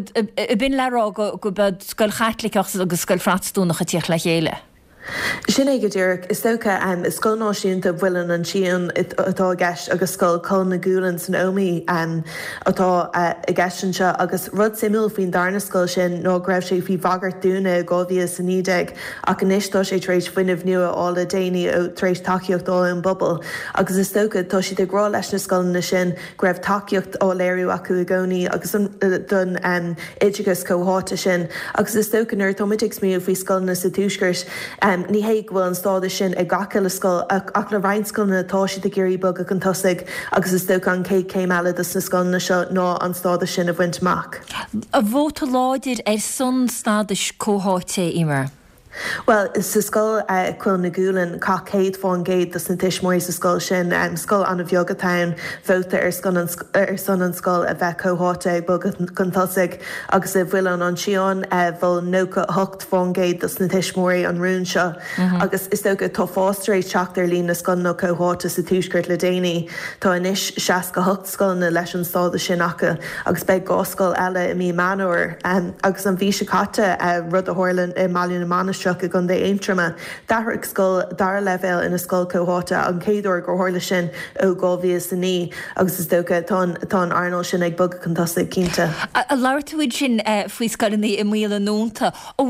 lerá go bud scoil chaitlicach agus scoil fratstúnach a tíoch le chéile. Sin é go dúireach is tócha is scoil náisiúnta bhfuilean an síon atá gceist agus scoil có na gúlann san ómaí atá i gceistan seo agus rud simú faoin darna scoil sin nó greibh sé fhí bhagart dúna gábhíos san nídeag ach an istá sé trééis fuinmh nua ála déine ó trééis takeíocht á an bobbal agus is tócha tá si grá leis na scoil na sin greibh takeíocht á léirú acu a gcónaí agus don idigus cóháta sin agus is tócha nuair tomatic smíú faoi scoil na sa túisgurt ní héig bhfuil an stáda sin ag gacha le scoil ach le reinscoil na táisi de géirí bug a an tosaigh agus is tócha an cé céim eile na scoil na seo ná an stáda sin a bhaintach. A bhóta láidir ar son stádais cóháite imar. Well, is sa scoil cuil na gúlann cá céad fáin géad dus na tiismóí sa scoil sin scoil an bheogatáin bhóta ar son an scoil a bheith cóháte bug an tosaigh agus i bhfuil an síán bhfuil nócha 8 fáin géad dus na tiismóí an rún seo agus is tócha tá fástrééis teachtar lín na scoil nó cóháta sa túisgurt le déine tá inis 6 scoil na leis an stáda sin acha agus beidh gáscoil eile i mí manúir agus an bhí se caite rud a háirlann i máún na mana a gon de éimtrama dahraigh scoil dar level ina scoil cóháta an céadúir go háirla sin ó gábhíos sa ní agus is dócha tá Arnold sin ag bug an tosaigh cínta. A leirtuid sin faoi scoilnaí i míle nónta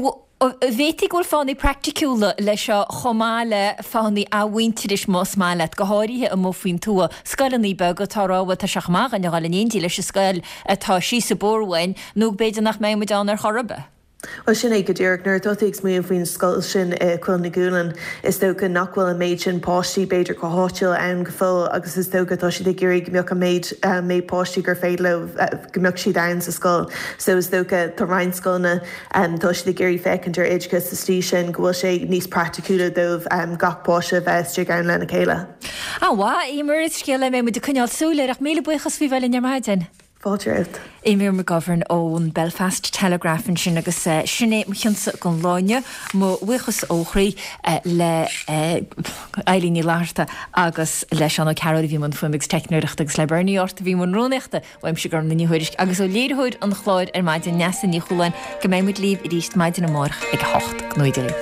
Véti ghfuil fánaí practicúla leis a chomáile fánaí ahhaintiris más máile go háirithe a mófuoin túa scoilnaí beg go táráha tá seachmach an gáil éontaí leis scoil atá sí sa bórhain nó beidir nach mé muidir ar chorbe. Well sin é go dúireach nuair totaigh mú faoin scoil sin chuil na gúlann is tócha nachhfuil a méid sin páistí beidir go háitiil ann go fil agus is tócha tá si de gurí gombeoch a méid páistí gur féad le gombeoch si dain sa scoil. So is tócha tá rain scoilna tá si de gurí fecintar éidgus sa slí sin gohfuil sé níos practicúla dómh gach páise bheits de gan lena chéile. Bhá imar is scéile mé mu de chuneáil súla ach míle buchas bhí bhil in maidin. Éimir me govern ón Belfast Telegraph-an sin agus sinné chiansa gon láine má bhuichas óchraí le eilíní láirta agus leis anna ceir bhí man fuimigus technúireachta agus le Bernie orta bhí man róneachta bhaim si gur na níhuiiris agus ó léirthúid an chláid ar maidin neasa ní chuúlain go mé muid líb i ríist maidin amórch ag 8 gnúidir.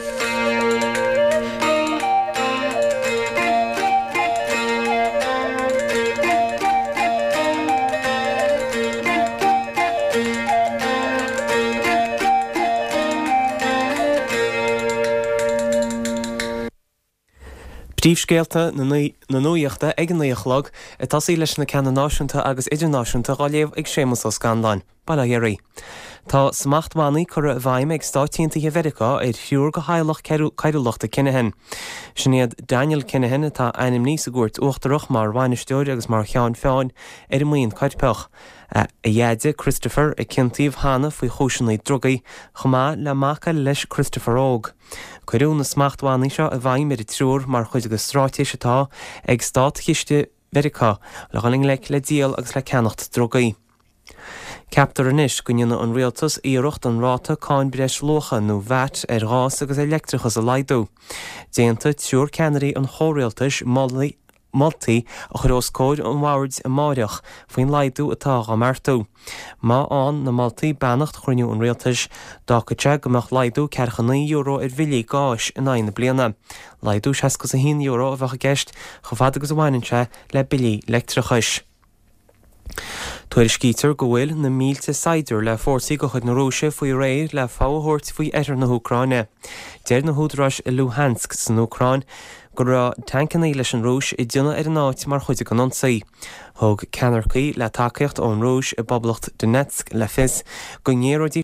Príomhscéalta na nuíochta ag an nuíochlag i tasí leis na ceanna náisiúnta agus idirnáisiúnta gá léamh ag sémas ó Scandáin, bailla dhéirí. Tá smachtmanaí chur a bhaim ag stáitiínta America ar fiúr go haileach caireachta Kinahan. Sinnéad Daniel Kinahan atá einnim níos a gúirt uachtarach mar bhainisteoir agus mar cheann féin ar muon caidpech. A dhéide Christopher ag cintíomh hána faoi chúiseannaí drogaí chumá le macha leis Christopher óg. Cuirú na smachtmanaí seo a bhaim ar trúr mar chuid agus stráitéis atá ag stát chiiste America le chaling le díal agus le ceannacht drogaí. Ceaptar inis gonne an rialtas íireacht an ráta cáin breis locha nó bheit ar gás agus electrichas a leidú. Déanta túr ceanirí an chóréaltas Maltaí a churóscóid an bhhaird a máireach faoin leidú atá a martú. Má an na Maltaí beannacht chuirniú an rialtas dáchate gomach leidú €9 ar bhilí gáis in aine bliana. Leidú €6 a bhecha gceist go bhfad agus a bhainse le bilí electrichas. Tuair scítar go bhfuil na mílte saidir le fórsaí go chud na Rúise faoi réir le fáthóirt faoi éitir na Úcráine. Déir na húdráis i Luhansk san Úcráin go ra tancannaí leis an Rúis i dtí ar an áit mar chuide an ansaí. Thug ceanarcaí le takeíocht ón Rúis i boblacht Donetsk le fis go ngéróidí